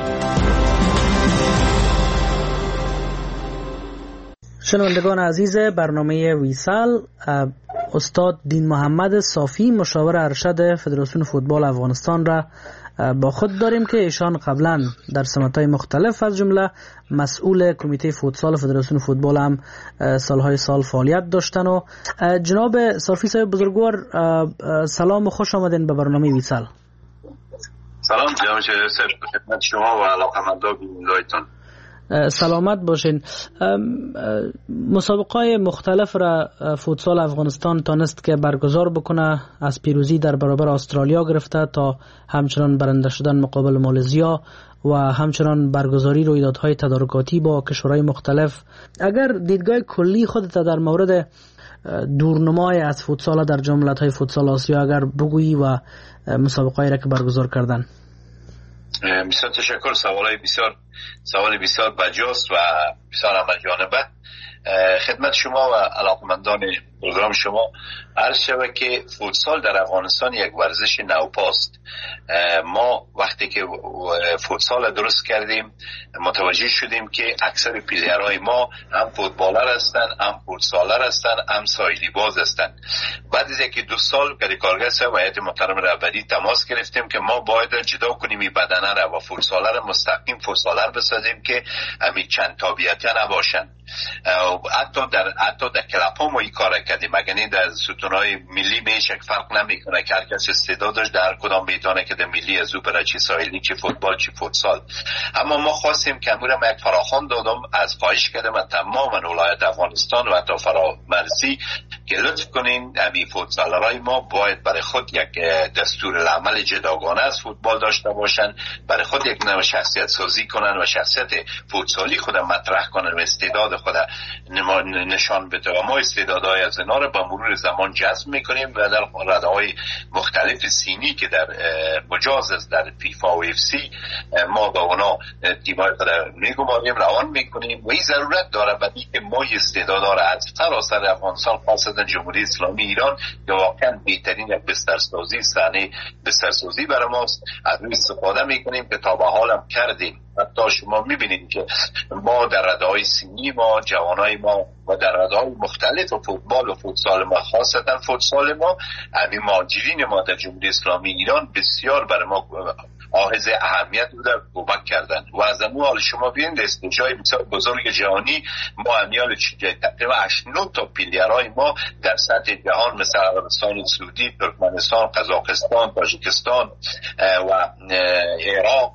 شنوندگان عزیز برنامه ویسل، استاد دین محمد صافی، مشاور ارشد فدراسیون فوتبال افغانستان را با خود داریم که ایشان قبلا در سمت‌های مختلف از جمله مسئول کمیته فوتسال فدراسیون فوتبال هم سالهای سال فعالیت داشتن. و جناب صافی صاحب بزرگوار، سلام و خوش آمدین به برنامه ویسل. سلام جناب خدمت شما و علاقه‌مندان بینندگانتان. سلامت باشین. مسابقات مختلف را فوتسال افغانستان تانست که برگزار بکنه، از پیروزی در برابر استرالیا گرفته تا همچنان برنده شدن مقابل مالزیا و همچنان برگزاری رویدادهای تدارکاتی با کشورهای مختلف. اگر دیدگاه کلی خودت در مورد دورنمای از فوتسال در جملت‌های فوتسال آسیا اگر بگویی و مسابقاتی را که برگزار کردن. بسیار تشکر. سوال بسیار بجاست و بسیار عمل جانبه. خدمت شما و علاقمندان پروگرام شما عرض شود که فوتسال در افغانستان یک ورزش نوپاست. ما وقتی وقتی که فوتسال درست کردیم متوجه شدیم که اکثر پلیرهای ما هم فوتبالر هستن، هم فوتسالر هستن، هم سایلی باز هستن. بعد از اینکه 2 سال کارگاه صاحب هیئت محترم رهبری تماس گرفتیم که ما باید جدا کنیم این بدنه را و فوتسالر مستقیم فوتسالر بسازیم که همین چند تابعیتی نباشن. حتی در کلاب ها ما این کار کردیم، مگر در ستونهای ملی میشه فرق نمیکنه که هر کس استعدادش در کدام میتونه که در ملی از او برای چی ساحلی، چی فوتبال، چی فوتسال. اما ما خواستیم که امور ما یک فراخوان دادم، از خواهش کردم از تمام ولایت افغانستان و حتی فرامرزی که لطف کنین همین فوتسالرهای ما باید برای خود یک دستور العمل جداگانه از فوتبال داشته باشن، برای خود یک نوع شخصیت سازی کنن و شخصیت فوتسالی خود مطرح کنن و استعداد خود نشان بده. و ما استعدادهای از اینا رو با مرور زمان جذب میکنیم و در رده‌های مختلف سینی که در مجاز است در فیفا و اف سی ما با اونا تیم‌های خود میگماریم، روان میکنیم و این ضرورت داره بدی که ما استعدادها را از سراسر افغانستان خاصتا جمهوری اسلامی ایران که واقعا بهترین بسترسازی صحنه بسترسازی برای ماست از روی استفاده میکنیم که تا به حال هم کردیم. حتی شما میبینید که ما در رده‌های سینی ما جوانای ما و در رده‌های مختلف فوتبال و فوتسال ما خاصتا فوتسال ما همین مهاجرین ما در جمهوری اسلامی ایران بسیار برای ما حائز اهمیت بوده، کمک کردن و از اون حال شما ببینید استیجای بسیار بزرگ جهانی ما همیال تقریبا 8-9 تا پلیرهای ما در سطح جهان مثل عربستان سعودی، ترکمنستان، قزاقستان، تاجیکستان و عراق،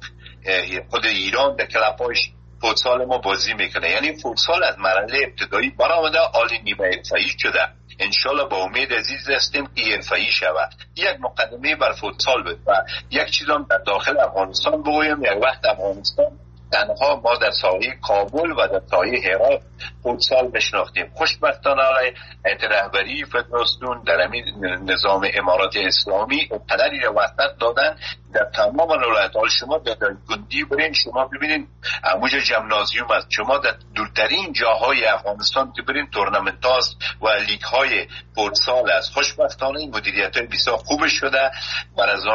خود ایران در کلپاش فوتسال ما بازی میکنه. یعنی فوتسال از مرحله ابتدایی برآمده، حال نیمه حرفه‌ای شده. انشالله با امید عزیز هستیم که حرفه‌ای شود. یک مقدمه بر فوتسال بود و یک چیز هم در داخل افغانستان بگویم. یک وقت افغانستان تنها ما در ساحه کابل و در ساحه هرات فوتسال بشناختیم. خوشبختانه هیئت رهبری فدراسیون در همین نظام امارات اسلامی قدری رو وسط دادن در تمام ولایت‌ها. شما در گندی برین شما ببینید اموج جمنازیوم است، شما در دورترین جاهای افغانستان که برین تورنمنت هاست و لیگ های فوتسال است. خوشبختانه این مدیریت‌های بسیار خوب شده، بر از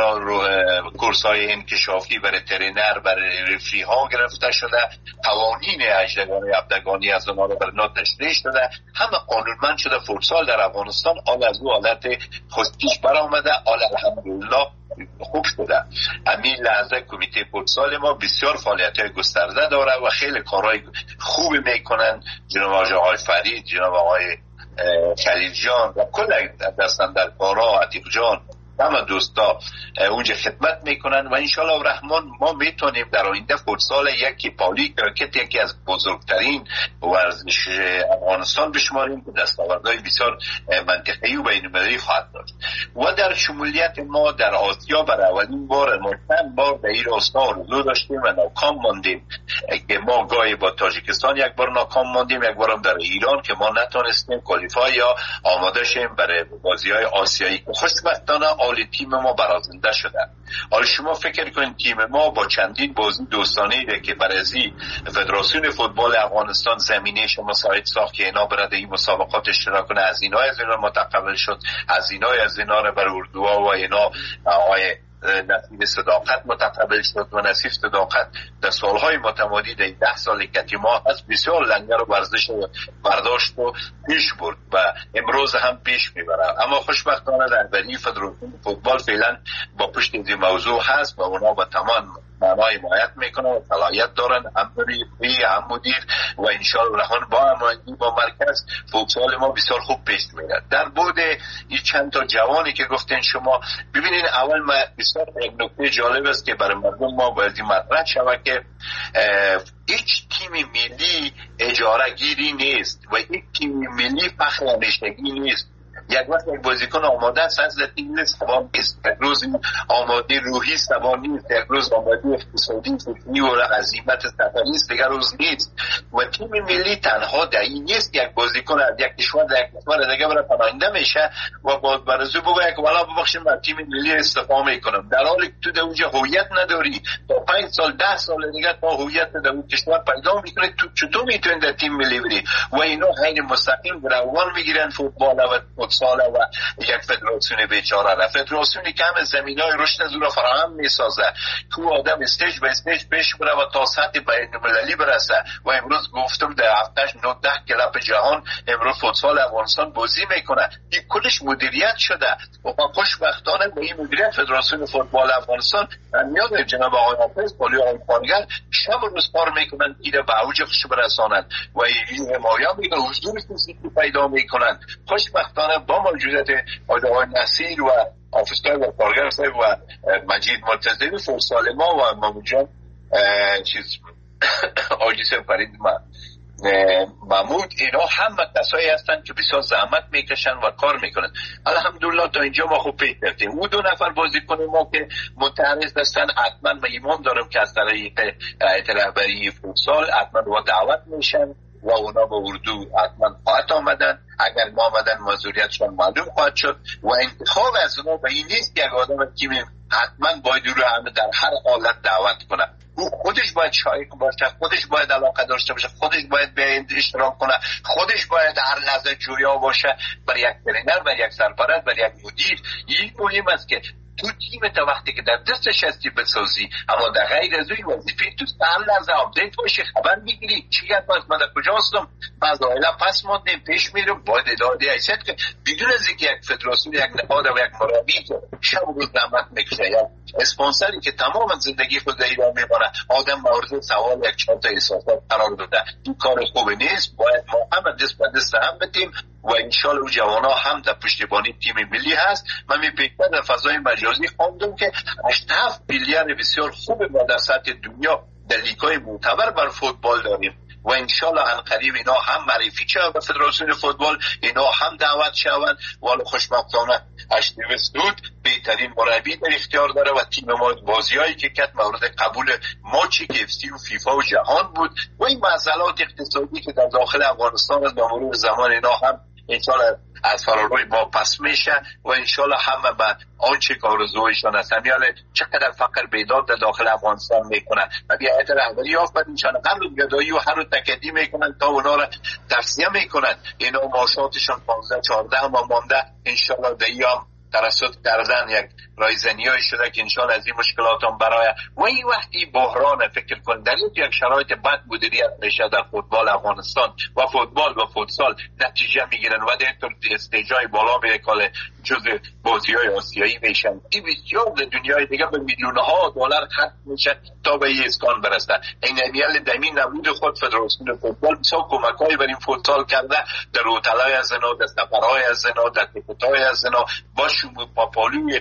کورس های انکشافی برای ترینر برای رفری ها گرفته شده، قوانین اجدگانی ابدگانی از اونها رو برای تشریح شده، همه قانونمند شده. فوتسال در افغانستان آل از او حالت خودکش برآمده، آل الحمدلله خوب شده. همین لحظه کمیته فوتسال ما بسیار فعالیت‌های گسترده داره و خیلی کارهای خوبی میکنن. جناب آقای فرید، جناب آقای خلیل جان و کل دستاندرکارا، عتیق جان، همه دوستا اونجا خدمت میکنن و انشالله رحمان ما میتونیم در آینده فوتسال یکی پالی کرکت یکی از بزرگترین ورزش افغانستان بشماریم که دستاوردهای بسیار منطقه‌ای و بین‌المللی خواهد داشت. و در شمولیت ما در آسیا برای اولین بار ما چند بار در این راستا آرزو داشتیم و ناکام ماندیم که ما گاهی با تاجیکستان یک بار ناکام ماندیم، یک بارم در ایران که ما نتونستیم کوالیفای یا آماده شیم برای بازی‌های آسیایی. خوشبختانه حال تیم ما برازنده شده. حالا شما فکر کنید تیم ما با چندین بازی دوستانه‌ای که برای فدراسیون فوتبال افغانستان زمینه‌اش مساعد ساخت که اینا برای این مسابقات اشتراک کنه، از اینا متقبل شد، از اینا رو بر اردوها و اینا آقای نصیب صداقت متقبل شد و نصیب صداقت در سالهای متمادی در 10 سال که ما از بسیار لنگر و ورزش برداشت و پیش برد و امروز هم پیش میبرد. اما خوشبختانه رهبری فدراسیون فوتبال فعلا با پشت این موضوع هست و اونا با تمام معنای حمایت میکنه و صلاحیت دارن، هم مدیری هم مدیر و انشاءالله رحمان با هماهنگی با مرکز فوتسال ما بسیار خوب پیش میره. در بعد این چند تا جوانی که گفتین شما ببینین، اول ما بسیار یک نکته جالب است که برای مردم ما باید مطرح شود که هیچ تیم ملی اجاره گیری نیست و هیچ تیم ملی فخر نشدگی نیست. یک وقت یک بازیکن آماده است از تیم سوار نیست، یک روز آماده روحی سوار نیست، یک روز آماده اقتصادی فکری و عزیمت سفری است، دیگر روز نیست. و تیم ملی تنها در این نیست یک بازیکن از یک کشور در یک کشور دیگه برای پناهنده میشه و باید برزو بگه که والا ببخشید من تیم ملی استعفا میکنم، در حالی که تو در اونجا هویت نداری. تا 5 سال 10 سال دیگه تا هویت در اون کشور پیدا میکنه، تو چطور میتونی در تیم ملی بری؟ و اینا غیر مستقیم روان میگیرن فوتبال و فوتسال و یک فدراسیون بیچاره. فدراسیونی که همه زمینای رشد از رو فراهم میسازه که آدم استیج به استیج پیش بره و تا سطح بین‌المللی برسه. و امروز گفتم در 7-9 کلاب جهان امروز فوتسال افغانستان بازی میکنه. این کلش مدیریت شده و خوشبختانه به این مدیریت فدراسیون فوتبال افغانستان میاد جناب آقای حافظ پولی آقای کارگر شب و روز کار میکنن ایره به اوج خودش برسانند و این حمایه میکنن، حضور فیزیکی پیدا میکنن. خوشبختانه با موجودیت آقای نصیر و حافظ و کارگر صاحب و مجید مرتضوی فوتسال ما و مامون چیز آجی صاحب فرید محمود، اینا همه کسایی هستن که بسیار زحمت میکشن و کار میکنن. الحمدلله تا اینجا ما خوب پیش رفتیم. او 2 نفر بازیکن ما که متعرض هستن حتما من ایمان دارم که از طریق هیئت رهبری فوتسال حتما و دعوت میشن و اونا به اردو حتما خواهد آمدن. اگر ما آمدن مزوریتشون معلوم خواهد شد و انتخاب از اونا به این نیست که یک آدم تیم حتما باید او رو همه در هر حالت دعوت کنه. او خودش باید شایق باشه، خودش باید علاقه داشته باشه، خودش باید به اشتراک کنه، خودش باید هر لحظه جویا باشه. بر یک ترینر، بر یک سرپرست، بر یک مدیر این مهم است که تو تیم تا وقتی که در دستش هستی بسازی، اما در غیر از این وظیفه تو هر لحظه آپدیت باشی، خبر میگیری چی هست، من در کجا هستم، بعض آیلا پس ماندیم پیش میرم، باید اداره حیثیت که بدون از اینکه یک فدراسیون، یک نهاد و یک مربی که شب و روز زحمت میکشه یا اسپانسری که تمام زندگی خود در ایران میمونه آدم مورد سوال یک چهار تا احساسات قرار بده. این کار خوبی نیست. باید ما هم دست به دست هم بدیم و انشالله او جوانا هم در پشتیبانی تیم ملی هست. من میپیکم در فضای مجازی خواندم که 8 میلیارد بسیار خوب ما در سطح دنیا در لیگ‌های معتبر بر فوتبال داریم و انشالله عنقریب اینا هم معرفی شود به فدراسیون فوتبال، اینا هم دعوت شوند. والا خوشبختانه اشتیوس دود بهترین مربی در اختیار داره و تیم ما بازیایی که کت مورد قبول ما چی که افسی و فیفا و جهان بود و این مسئلات اقتصادی که در داخل افغانستان از مرور زمان اینا هم انشالله از فراروی ما پس میشه و انشالله همه به آنچه که آرزویشان است. همیاله چقدر فقر بیداد در داخل افغانستان میکنن و بیایت رهبری یافت انشالله هر روز گدایی و هر روز تکدی میکنن تا اونا را تفسیه میکنن. اینا معاشاتشان 15-14 ما مانده انشالله در ایام توسط کردن یک رایزنیای شده که انشالله از این مشکلات هم برای و این وقتی بحران فکر کن در یک شرایط بد مدیریت میشه در فوتبال افغانستان و فوتبال و فوتسال نتیجه میگیرن و در طور استیجای بالا به کال جزء بازی‌های آسیایی میشن. این بسیار در دنیای دیگه به میلیون‌ها دلار خرج میشه تا به این اسکان برسه. این امیال دمی نبود خود فدراسیون فوتبال بسیار کمک‌های بر این فوتسال کرده در هتل‌های از زنا، در سفرهای از زنا، در تیکت‌های از زنا با شما پاپالوی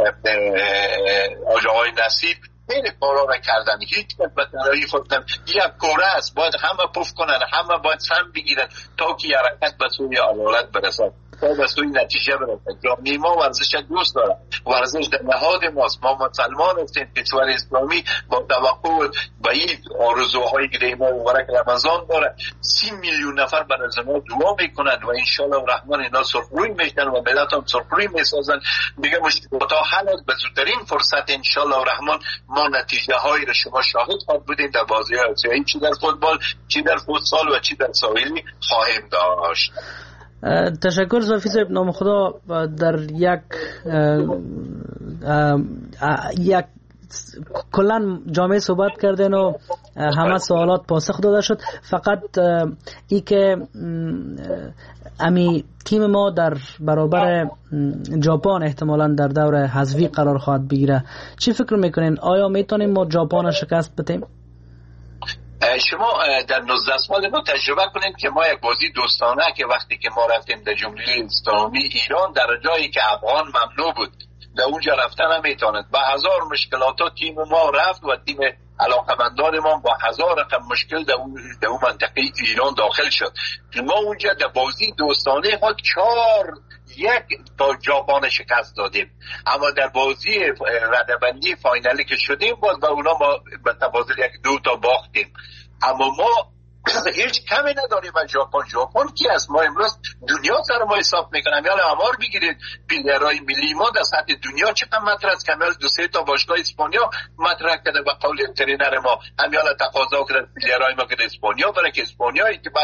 آقای نصیر خیلی کارا را کردن. هیچ کس به تنهایی خودم یک کوره است، باید همه پف کنن، همه باید سم بگیرن تا که حرکت به سوی عدالت برسد، تا به سوی نتیجه برسد. جامعه ما ورزش دوست داره، ورزش در نهاد ماست. ما مسلمان هستیم، کشور اسلامی با توقع به این آرزوهای که ما مبارک رمضان داره 30 میلیون نفر برای ما دعا میکنند و انشالله الرحمن اینا سرخروی میشن و ملت هم سرخروی میسازن. میگه مشکلات ها حل است. به زودترین فرصت انشالله الرحمن ما نتیجه هایی را شما شاهد خواهد بودین در بازی آسیایی، چی در فوتبال، چی در فوتسال و چی در ساحلی خواهیم داشت. تشکر زافی صاحب. نام خدا در یک کلان جامعه صحبت کردن و همه سوالات پاسخ داده شد. فقط ای که امی تیم ما در برابر ژاپن احتمالاً در دور حذفی قرار خواهد بگیره، چی فکر میکنین؟ آیا میتونیم ما ژاپن شکست بدیم؟ شما در 19 سال ما تجربه کنید که ما یک بازی دوستانه که وقتی که ما رفتیم در جمهوری اسلامی ایران در جایی که افغان ممنوع بود در اونجا رفتن هم میتواند با هزار مشکلات تیم ما رفت و تیم علاقمندان ما با هزار رقم مشکل در اون منطقه ایران داخل شد. ما اونجا در بازی دوستانه خود 4-1 با ژاپن شکست دادیم، اما در بازی رده‌بندی فاینالی که شدیم باز با اونا ما به تبادل 1-2 باختیم. اما ما هیچ کمی نداریم از ژاپن کی است؟ ما امروز دنیا سر ما حساب میکنم. یالا امار بگیرید پلیرهای ملی ما در سطح دنیا چقدر مطرح است که همیال 2-3 تا باشگاه اسپانیا مطرح کرده و قول ترینر ما همیال تقاضا کرده پلیرهای ما که اسپانیا بره که اسپانیایی که بعد از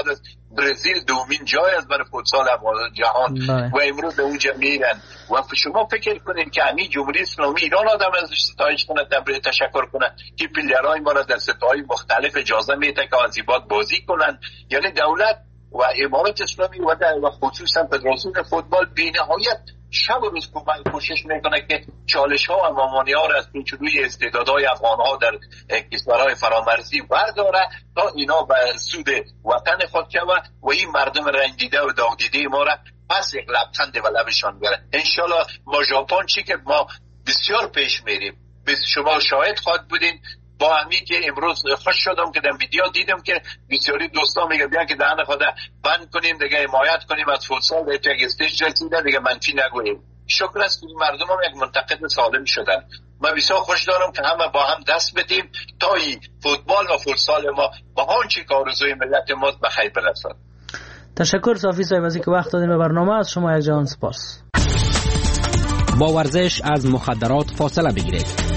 برزیل دومین جای است برای فوتسال جهان و امروز به اونجا میرن و شما فکر کنید که همین جمهوری اسلامی ایران آدم ازش ستایش کنه، تشکر کنه که پلیرهای ما را در سطح‌های مختلف اجازه میده که از این بازی کنن. یعنی دولت و امارات اسلامی و خصوصا فدراسیون فوتبال بی‌نهایت شب و روز کوشش میکنه که چالش ها و مانع‌ها را از پیچیدگی استعدادهای افغان ها در کشورهای فرامرزی برداره تا اینا به سود وطن خود شود و این مردم رنجیده و داغ‌دیده ما را پس یک لبخند و لبشان بیاره. انشالله ما ژاپن چی که ما بسیار پیش میریم، شما شاهد خواهد بودین. با همین که امروز خوش شدم که در ویدیو دیدم که بسیاری دوستان میگه بیان که دهن خود بند کنیم دیگه، حمایت کنیم از فوتسال، در یک استیج رسیده دیگه منفی نگوییم. شکر است که مردم هم یک منتقد سالم شدن. من بسیار خوش دارم که همه با هم دست بدیم تا این فوتبال و فوتسال ما با آنچه که آرزوی ملت ما به خیر برسد. تشکر صافی صاحب از اینکه وقت دادین به برنامه. از شما یک جهان سپاس. با ورزش از مخدرات فاصله بگیرید.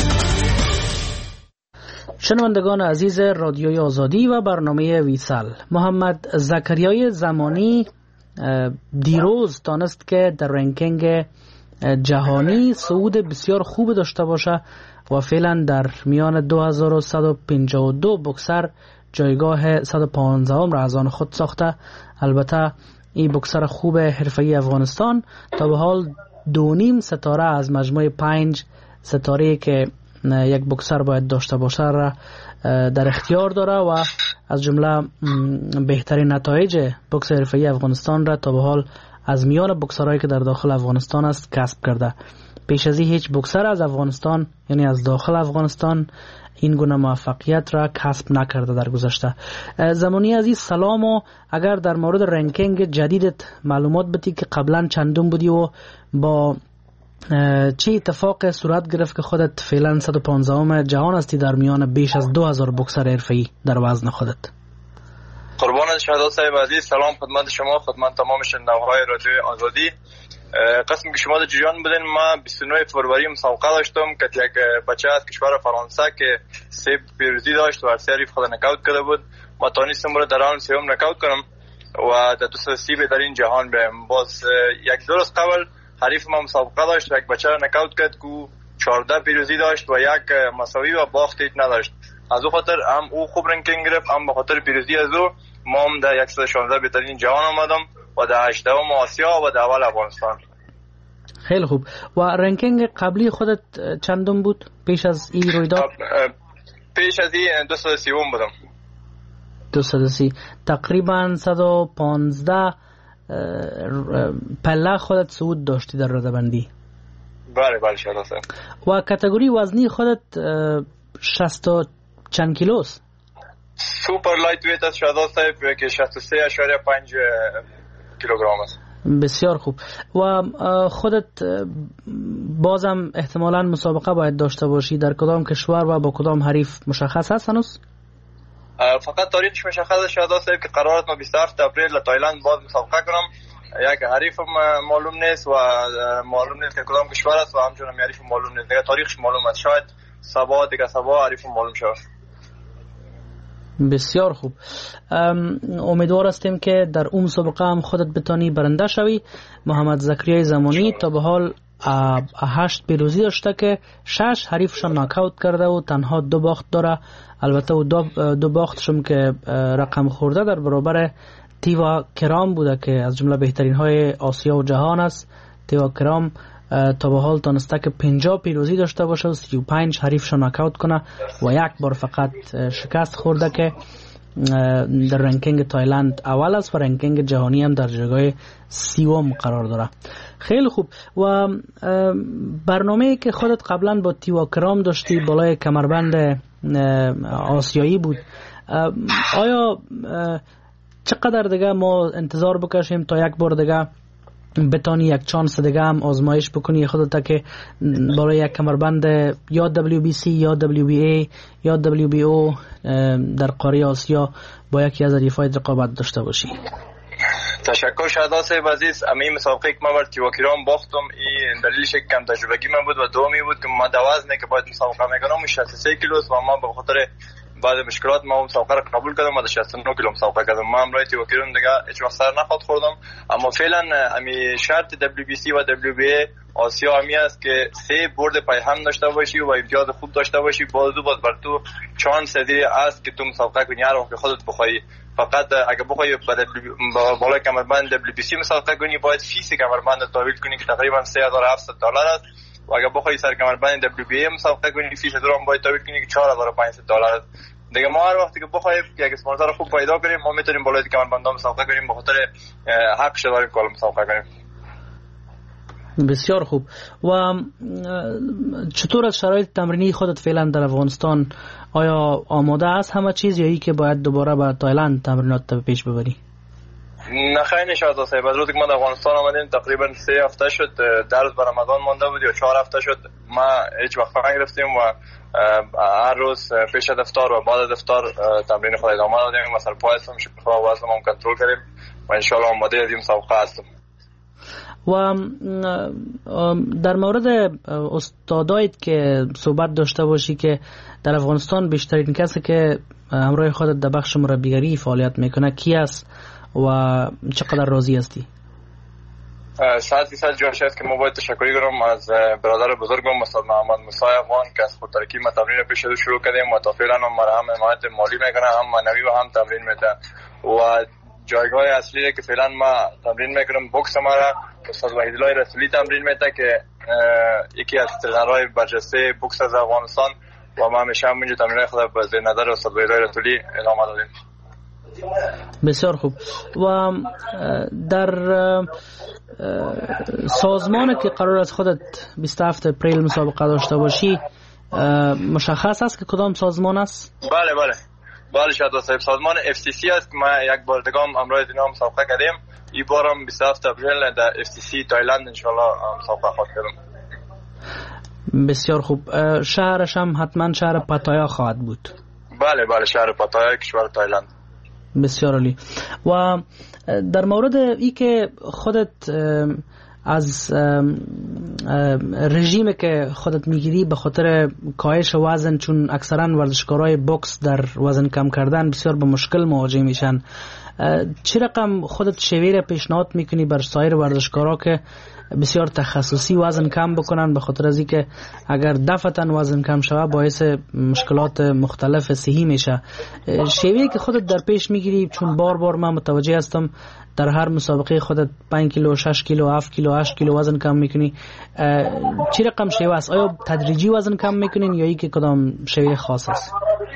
شنوندگان عزیز رادیوی آزادی و برنامه ویسال، محمد زکریای زمانی دیروز تانست که در رنکینگ جهانی صعود بسیار خوب داشته باشه و فعلا در میان 2152 بوکسر جایگاه 115 را از آن خود ساخته. البته این بوکسر خوب حرفه‌ای افغانستان تا به حال 2.5 ستاره از مجموع 5 ستاره که یک بوکسر باید داشته باشه را در اختیار داره و از جمله بهترین نتایج بوکس حرفه‌ای افغانستان را تا به حال از میان بوکسرایی که در داخل افغانستان است کسب کرده. پیش از این هیچ بوکسر از افغانستان یعنی از داخل افغانستان این گونه موفقیت را کسب نکرده در گذشته. زمانی عزیز سلام، و اگر در مورد رنکینگ جدیدت معلومات بدی که قبلا چندم بودی و با چه اتفاق صورت گرفت که خودت فعلا 115 جهان هستی در میان بیش از 2000 بوکسر حرفه‌ای در وزن خودت؟ قربان شهدا صاحب عزیز، سلام خدمت شما، خدمت تمام شنوندگان رادیوی آزادی. قسم که شما در جریان بودین، ما 29 فروری مسابقه داشتم که یک بچه از کشور فرانسه که 3 پیروزی داشت و هر 3 حریف خود نکاوت کرده بود، ما توانستم رو در راند سوم نکاوت کنم و در 230 بهترین جهان بهم. باز یک دو روز قبل حریف ما مسابقه داشت و یک بچه را نکاوت کرد که 14 پیروزی داشت و یک مساوی و باخت نداشت. از او خاطر هم او خوب رنکینگ گرفت، هم به خاطر پیروزی از او ما هم در 116 بهترین جهان آمدم و در 18ام آسیا و در اول افغانستان. خیلی خوب. و رنکینگ قبلی خودت چندم بود پیش از این رویداد؟ پیش از این 230 بودم. 230 تقریبا 115 پله خودت صعود داشتی در رده‌بندی. بله بله شهدا صاحب. و کاتگوری وزنی خودت 60 چند کیلوست؟ سوپر لایت ویت است شهدا صاحب که 63.5 کیلوگرم است. بسیار خوب. و خودت بازم احتمالاً مسابقه باید داشته باشی. در کدام کشور و با کدام حریف مشخص هست هنوز؟ فقط تاریخش مشخص است شهدا صاحب که قرار است ما 27 اپریل تایلند باز مسابقه کنم. یک حریف معلوم نیست و معلوم نیست که کدام کشور است و همچنین حریف معلوم نیست. دیگه تاریخش معلوم است، شاید صبا حریف معلوم شود. بسیار خوب. امیدوار هستیم که در اون مسابقه هم خودت بتانی برنده شوی. محمد زکریای زمانی تا به حال 8 پیروزی داشته که 6 حریفشان ناکاوت کرده و تنها 2 باخت داره. البته و 2 باختشم که رقم خورده در برابر تیوا کرام بوده که از جمله بهترین های آسیا و جهان است. تیوا کرام تا به حال تانسته که 50 پیروزی داشته باشه و 35 حریفشان ناکاوت کنه و یک بار فقط شکست خورده که در رنکینگ تایلند اول است و رنکینگ جهانی هم در جایگاه 30 قرار داره. خیلی خوب. و برنامه‌ای که خودت قبلا با تیوا کرام داشتی بالای کمربند آسیایی بود، آیا چقدر دیگه ما انتظار بکشیم تا یک بار دیگه بتانی یک چانس دیگه هم آزمایش بکنی خودت که برای یک کمربند یا WBC یا WBA یا WBO در قاره آسیا با یکی از حریفای رقابت داشته باشی؟ تشکر شهدا صاحب عزیز. امی مسابقه که ما بر تیوا کرام باختم این دلیلش کم تجربگی من بود و دومی بود که ما د وزنی که باید مسابقه میکنم 63 کیلو است و ما به خاطر بعد مشکلات ما مسابقه را قبول کردم و در 69 کیلو مسابقه کردم. ما امروز وکیلم دیگه هیچ وقت سر نخواد خوردم، اما فعلا امی شرط WBC و WBA آسیا همی است که 3 برد پای هم داشته باشی و امتیاز خوب داشته باشی. باز بر تو چانس دی است که تو مسابقه کنی هر وقت خودت بخوای. فقط اگه بخوای بالای کمربند WBC مسابقه کنی باید فیس کمربند تحویل کنی که تقریبا $3700 است و اگه بخوای سر کمربند WBA مسابقه کنی فیس درام باید تحویل کنی که $4500 است. دیگه ما هر وقتی که بخوایم یک اسپانسر خوب پیدا کنیم ما میتونیم بالای کمربند مسابقه کنیم، به خاطر حق داریم که مسابقه کنیم. بسیار خوب. و چطور از شرایط تمرینی خودت فعلا در افغانستان؟ آیا آماده است همه چیز یا ای که باید دوباره به تایلند تمرینات پیش ببری؟ نه خیلی نشد صاحب. از روزی که ما در افغانستان آمدیم تقریبا 3 هفته شد، در روز به رمضان مانده بود یا 4 هفته شد. ما هیچ وقت نگرفتیم و هر روز پیش از افطار و بعد از افطار تمرین خود ادامه دادیم و سرپایس هم شکر و وزن هم کنترل کردیم و ان شاء الله آماده از این مسابقه هستم. و در مورد استادایت که صحبت داشته باشی که در افغانستان بیشترین کسی که همراه خودت در بخش مربیگری فعالیت میکنه کی است و چقدر راضی هستی؟ 100% جاش است که ما باید تشکری کنم از برادر بزرگم استاد محمد موسی افغان که از خودترکی ما تمرین پیش رو شروع کردیم و تا فعلا هم حمایت مالی میکنه، هم معنوی و هم تمرین میده. و جایگاه اصلی که فعلا ما تمرین میکنم بوکس ما را استاد وحیدالله رسولی تمرین میده که یکی از ترنرهای برجسته بوکس از افغانستان و ما همیشه هم اینجا تمرین خود به زیر نظر استاد وحیدالله رسولی ادامه دادیم. بسیار خوب. و در سازمان که قرار است خودت 27 اپریل مسابقه داشته باشی مشخص است که کدام سازمان است؟ بله شاید صاحب سازمان FCC است که ما یک بار دیگه امروز اینا مسابقه کردیم. این بار هم 27 اپریل در FCC تایلند ان شاء الله مسابقه خواهد کردیم. بسیار خوب. شهرش هم حتما شهر پاتایا خواهد بود. بله شهر پاتایا کشور تایلند. بسیار عالی. و در مورد ای که خودت از رژیمی که خودت میگیری به خاطر کاهش وزن، چون اکثرا ورزشکارای بوکس در وزن کم کردن بسیار به مشکل مواجه میشن، چه رقم خودت شیوه پیشنهاد میکنی بر سایر ورزشکارا که بسیار تخصصی وزن کم بکنن، به خاطر از اینکه اگر دفعتاً وزن کم شود باعث مشکلات مختلف صحی میشه؟ شیوهی که خودت در پیش میگیری، چون بار من متوجه هستم در هر مسابقه خودت 5 کیلو 6 کیلو 7 کیلو 8 کیلو وزن کم میکنی، چه رقم شیوه است؟ آیا تدریجی وزن کم میکنین یا اینکه کدام شیوه خاص است؟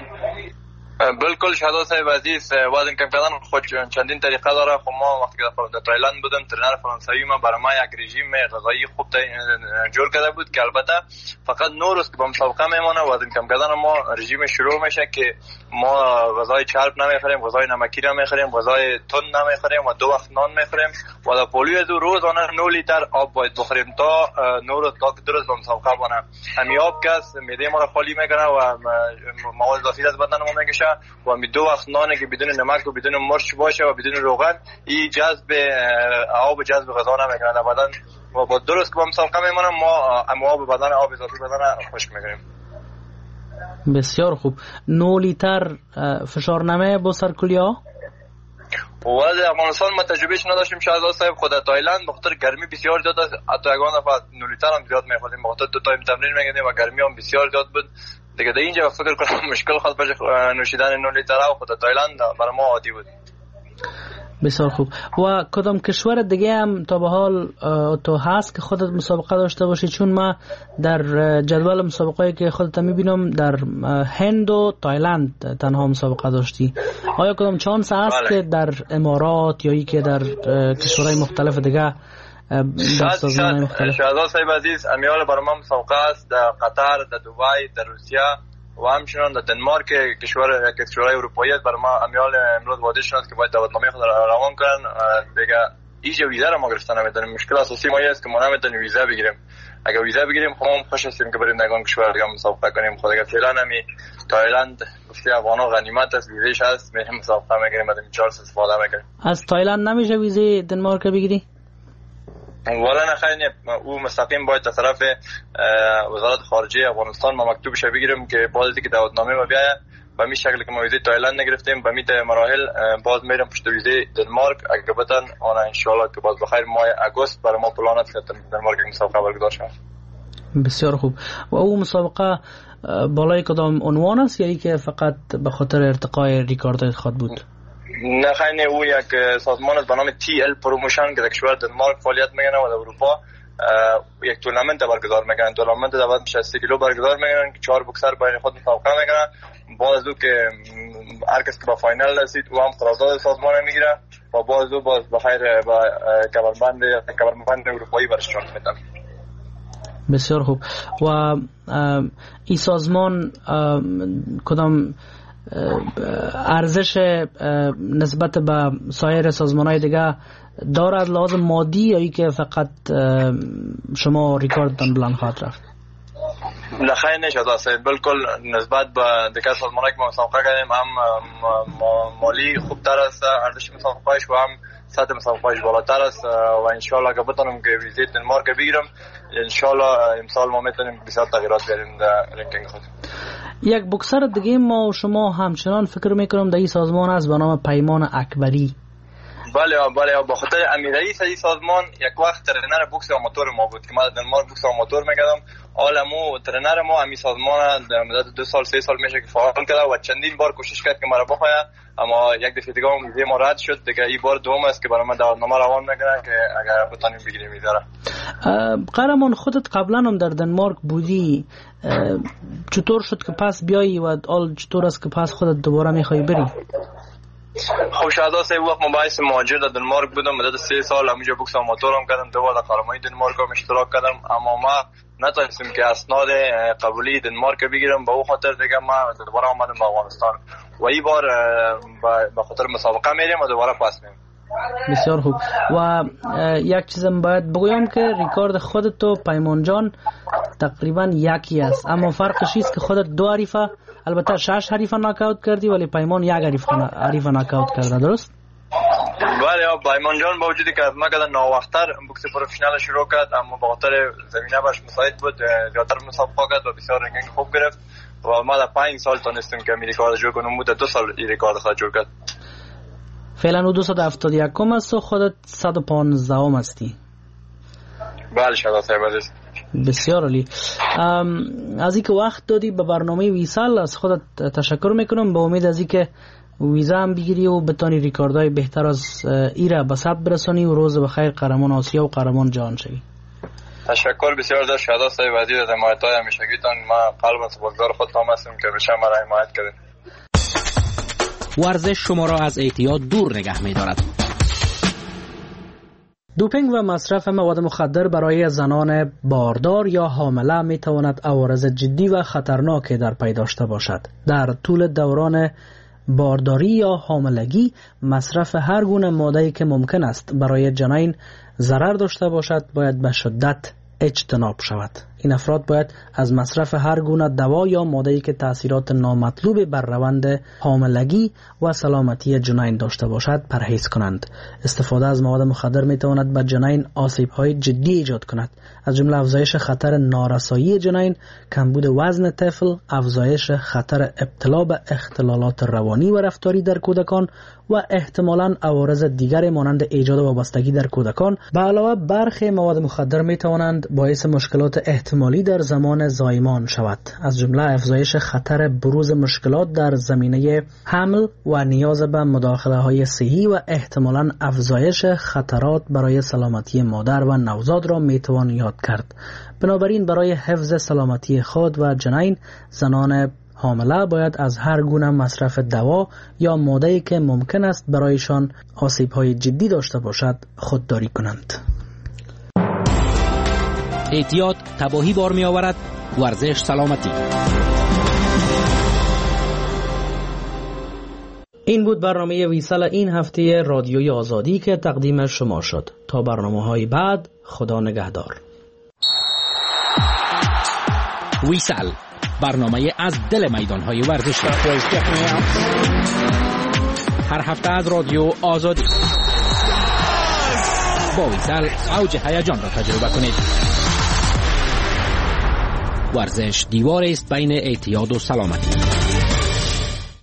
بالکل شهدا صاحب عزیز، وزن کم کردن خود چندین طریقه داره. خب ما وقتی در تایلند بودم ترنر فرانسوی ما برای ما یک رژیم غذایی خوب جور کرده بود که البته فقط 9 روز که با مسابقه میمونه وزن کم کردن ما رژیم شروع میشه که ما غذای چرب نمیخوریم، غذای نمکی نمیخوریم، غذای تند نمیخوریم و 2 وقت نان میخوریم و در پولیو روزانه 9 لیتر آب باید بخوریم تا 9 روز تا که 2 روز با مسابقه بونه. همین آب که معده ما را خالی میکنه و مواد اضافی از بدن ما میکشه و می 2 وقت نانی که بدون نمک و بدون مرچ باشه و بدون روغن این جذب جذب غذا نمیکنه در بدن و با درست که با مسابقه میمونم ما آب بدن آب اضافی بدن خشک میکنیم. بسیار خوب. 9 لیتر فشار نمه با سرکلیا؟ ولی افغانستان ما تجربهش نداشتیم شاید صاحب. خود تایلند بخاطر گرمی بسیار زیاد است، حتی اگه دفعه 9 لیتر هم زیاد میخوردیم بخاطر 2 تایم تمرین میکردیم و گرمی هم بسیار زیاد بود دیگه. در اینجا فکر کنم مشکل خاص باشه نوشیدن 9 لیتر و خود تایلند برای ما عادی بود. بسیار خوب. و کدام کشور دیگه هم تا به حال تو هست که خودت مسابقه داشته باشی؟ چون ما در جدول مسابقه‌ای که خودت میبینم در هند و تایلند تنها مسابقه داشتی. آیا کدام چانس هست که در امارات یا ای که در کشورهای مختلف دیگه سازمان مختلف؟ شهدا صاحب عزیز، امیال برای ما مسابقه است در قطر، در دبی، در روسیه و همچنان در دنمارک کشورهای اروپایی است. برای ما امیال امروز واضح شد که باید دعوتنامه خود روان کنن دیگه. اینجا ویزا را ما گرفتن نمیدونیم. مشکل اساسی ما است که ما نمیتونیم ویزا بگیریم. اگر ویزا بگیریم خب ما خوش هستیم که بریم نگان کشور دیگه مسابقه کنیم. خود اگر فعلا همی تایلند گفته افغانا غنیمت است، ویزاش هست، میریم مسابقه میگیریم، بعد این 4 سال استفاده میکنیم. از تایلند نمیشه ویزا دنمارک بگیری؟ والا نخواهی او مستقیم باید از طرف وزارت خارجه افغانستان ما مکتوبش بگیریم که بعد که دعوتنامه ما بیاید به می شکل که ما ویزه تایلند نگرفتیم به می مراحل باز میرم پشت ویزه دنمارک اگه بتن آن ان شاء الله که باز بخیر ماه اگست برای ما پلان است که دنمارک مسابقه برگزار شود. بسیار خوب. و او مسابقه بالای کدام عنوان است یا که فقط به خاطر ارتقای ریکارد خود بود؟ نه خیلی او یک سازمان است به نام TL پروموشن که در کشور دنمارک فعالیت میکنه و در اروپا یک تورنمنت برگزار میکنن. تورنمنت دوام 60 کیلو برگزار میکنن که 4 بوکسر بین خود مسابقه میکنن. باز او که هر کس که به فاینال رسید او هم قرارداد سازمان میگیره و باز او باز بخیر با کمربند اروپایی برش جان میدن. بسیار خوب. و این سازمان کدام ارزش نسبت به سایر سازمان‌های دیگه دارد لازم مادی یا ای که فقط شما ریکاردتان بلند خواهد رفت؟ نه خیلی نشد است. بالکل نسبت به دیگر سازمان‌هایی که ما مسابقه کردیم هم مالی خوبتر است ارزش مسابقه‌اش و هم سطح مسابقه‌اش بالاتر است و ان شاء الله که بتونم که ویزیت دنمارک بگیرم ان شاء الله امسال ما میتونیم بسیار تغییرات بیاریم در رنکینگ خود. یک بوکسر دیگه ما و شما همچنان فکر میکنم در این سازمان است به نام پیمان اکبری. بله با خاطر امیر رئیس این سازمان یک وقت ترینر بوکس آماتور ما بود که ما در دنمارک بوکس آماتور میکردم. حالا ترینر ما امی سازمان در مدت 2 سال 3 سال میشه که فعال کرده و چندین بار کوشش کرد که مرا بخواه اما یک دفعه دیگه هم ویزه ما رد شد دیگه. این بار دوم است که برای من دعوتنامه روان میکنه که اگر بتونیم بگیریم ویزه را. قهرمان خودت قبلا هم در دنمارک بودی، چطور شد که پس بیایی و چطور است که پس خودت دوباره میخوای بری؟ خب شاید است این وقت مباحث مهاجر در دنمارک بودم مدت 3 سال همینجا بوکس آماتورم کردم 2 بار در قهرمانی دنمارک هم اشتراک کردم اما ما نتونستم که اسناد قبولی دنمارک بگیرم به او خاطر دیگه ما دوباره آمدم به افغانستان و این بار به خاطر مسابقه میریم و دوباره پس میریم. بسیار خوب. و یک چیزم باید بگویم که ریکارد خودت و پیمان جان تقریبا یکی است اما فرقش است که خودت 2 حریفه البته 6 حریفه ناکاوت کردی ولی پیمان 1 حریفه ناکاوت کرده، درست؟ بله پیمان جان با وجودی که از ما کده ناوقتر بوکس پروفشنال شروع کرد اما با خاطر زمینه باش مساعد بود زیادتر مسابقه کرد و بسیار رنکینگ خوب گرفت و ما در 5 سال تونستیم که ریکارد جور کنیم. بود 2 سال این ریکارد خود جور کرد. فعلا او 271 است و خودت 115 هستی. بله شما صاحب عزیز. بسیار عالی. از اینکه وقت دادی به برنامه ویسال از خودت تشکر میکنم. به امید از اینکه ویزا هم بگیری و بتانی ریکاردهای بهتر از ایرا به ثبت برسانی و روز بخیر قهرمان آسیا و قهرمان جهان شوی. تشکر بسیار داشت شهدا صاحب عزیز از حمایت‌های همیشگیتان. ما قلبا سپاسگزار خودتان هستیم که به شما را حمایت کردید. ورزش شما را از اعتیاد دور نگه می‌دارد. دوپینگ و مصرف مواد مخدر برای زنان باردار یا حامله می تواند عوارض جدی و خطرناکی در پی داشته باشد. در طول دوران بارداری یا حاملگی مصرف هر گونه ماده‌ای که ممکن است برای جنین ضرر داشته باشد باید به شدت اجتناب شود. این افراد باید از مصرف هر گونه دوا یا ماده‌ای که تأثیرات نامطلوب بر روند حاملگی و سلامتی جنین داشته باشد پرهیز کنند. استفاده از مواد مخدر می‌تواند به جنین آسیب‌های جدی ایجاد کند، از جمله افزایش خطر نارسایی جنین، کمبود وزن طفل، افزایش خطر ابتلا به اختلالات روانی و رفتاری در کودکان و احتمالاً عوارض دیگر مانند ایجاد وابستگی در کودکان. به علاوه برخی مواد مخدر می‌توانند باعث مشکلات احتمالی در زمان زایمان شود، از جمله افزایش خطر بروز مشکلات در زمینه حمل و نیاز به مداخله‌های صحی و احتمالاً افزایش خطرات برای سلامتی مادر و نوزاد را میتوان یاد کرد. بنابراین برای حفظ سلامتی خود و جنین زنان حامله باید از هر گونه مصرف دوا یا ماده‌ای که ممکن است برایشان آسیب‌های جدی داشته باشد خودداری کنند. اعتیاد تباهی بار می آورد، ورزش سلامتی. این بود برنامه ویسال این هفته رادیوی آزادی که تقدیم شما شد. تا برنامه‌های بعد، خدا نگهدار. ویسال، برنامه از دل میدان‌های ورزشی. هر هفته از رادیو آزادی. با ویسال اوج هیجان را تجربه کنید. ورزش دیواری است بین اعتیاد و سلامتی.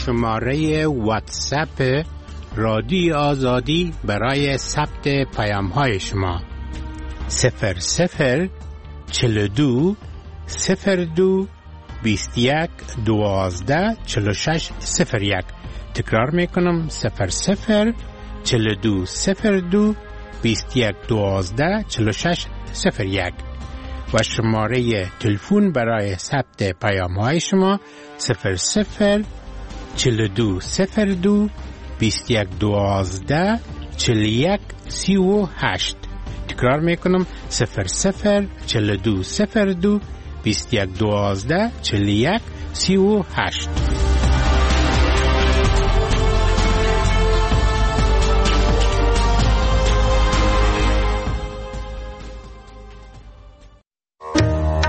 شماره واتساپ رادیو آزادی برای ثبت پیام های شما 00 42 02 21 12 46 01. تکرار میکنم 00 42 02 21 12 46 01 و شماره تلفن برای ثبت پیام های شما 00 42 02 21 12 41 38. تکرار میکنم 00 42 02 21 12 41 38.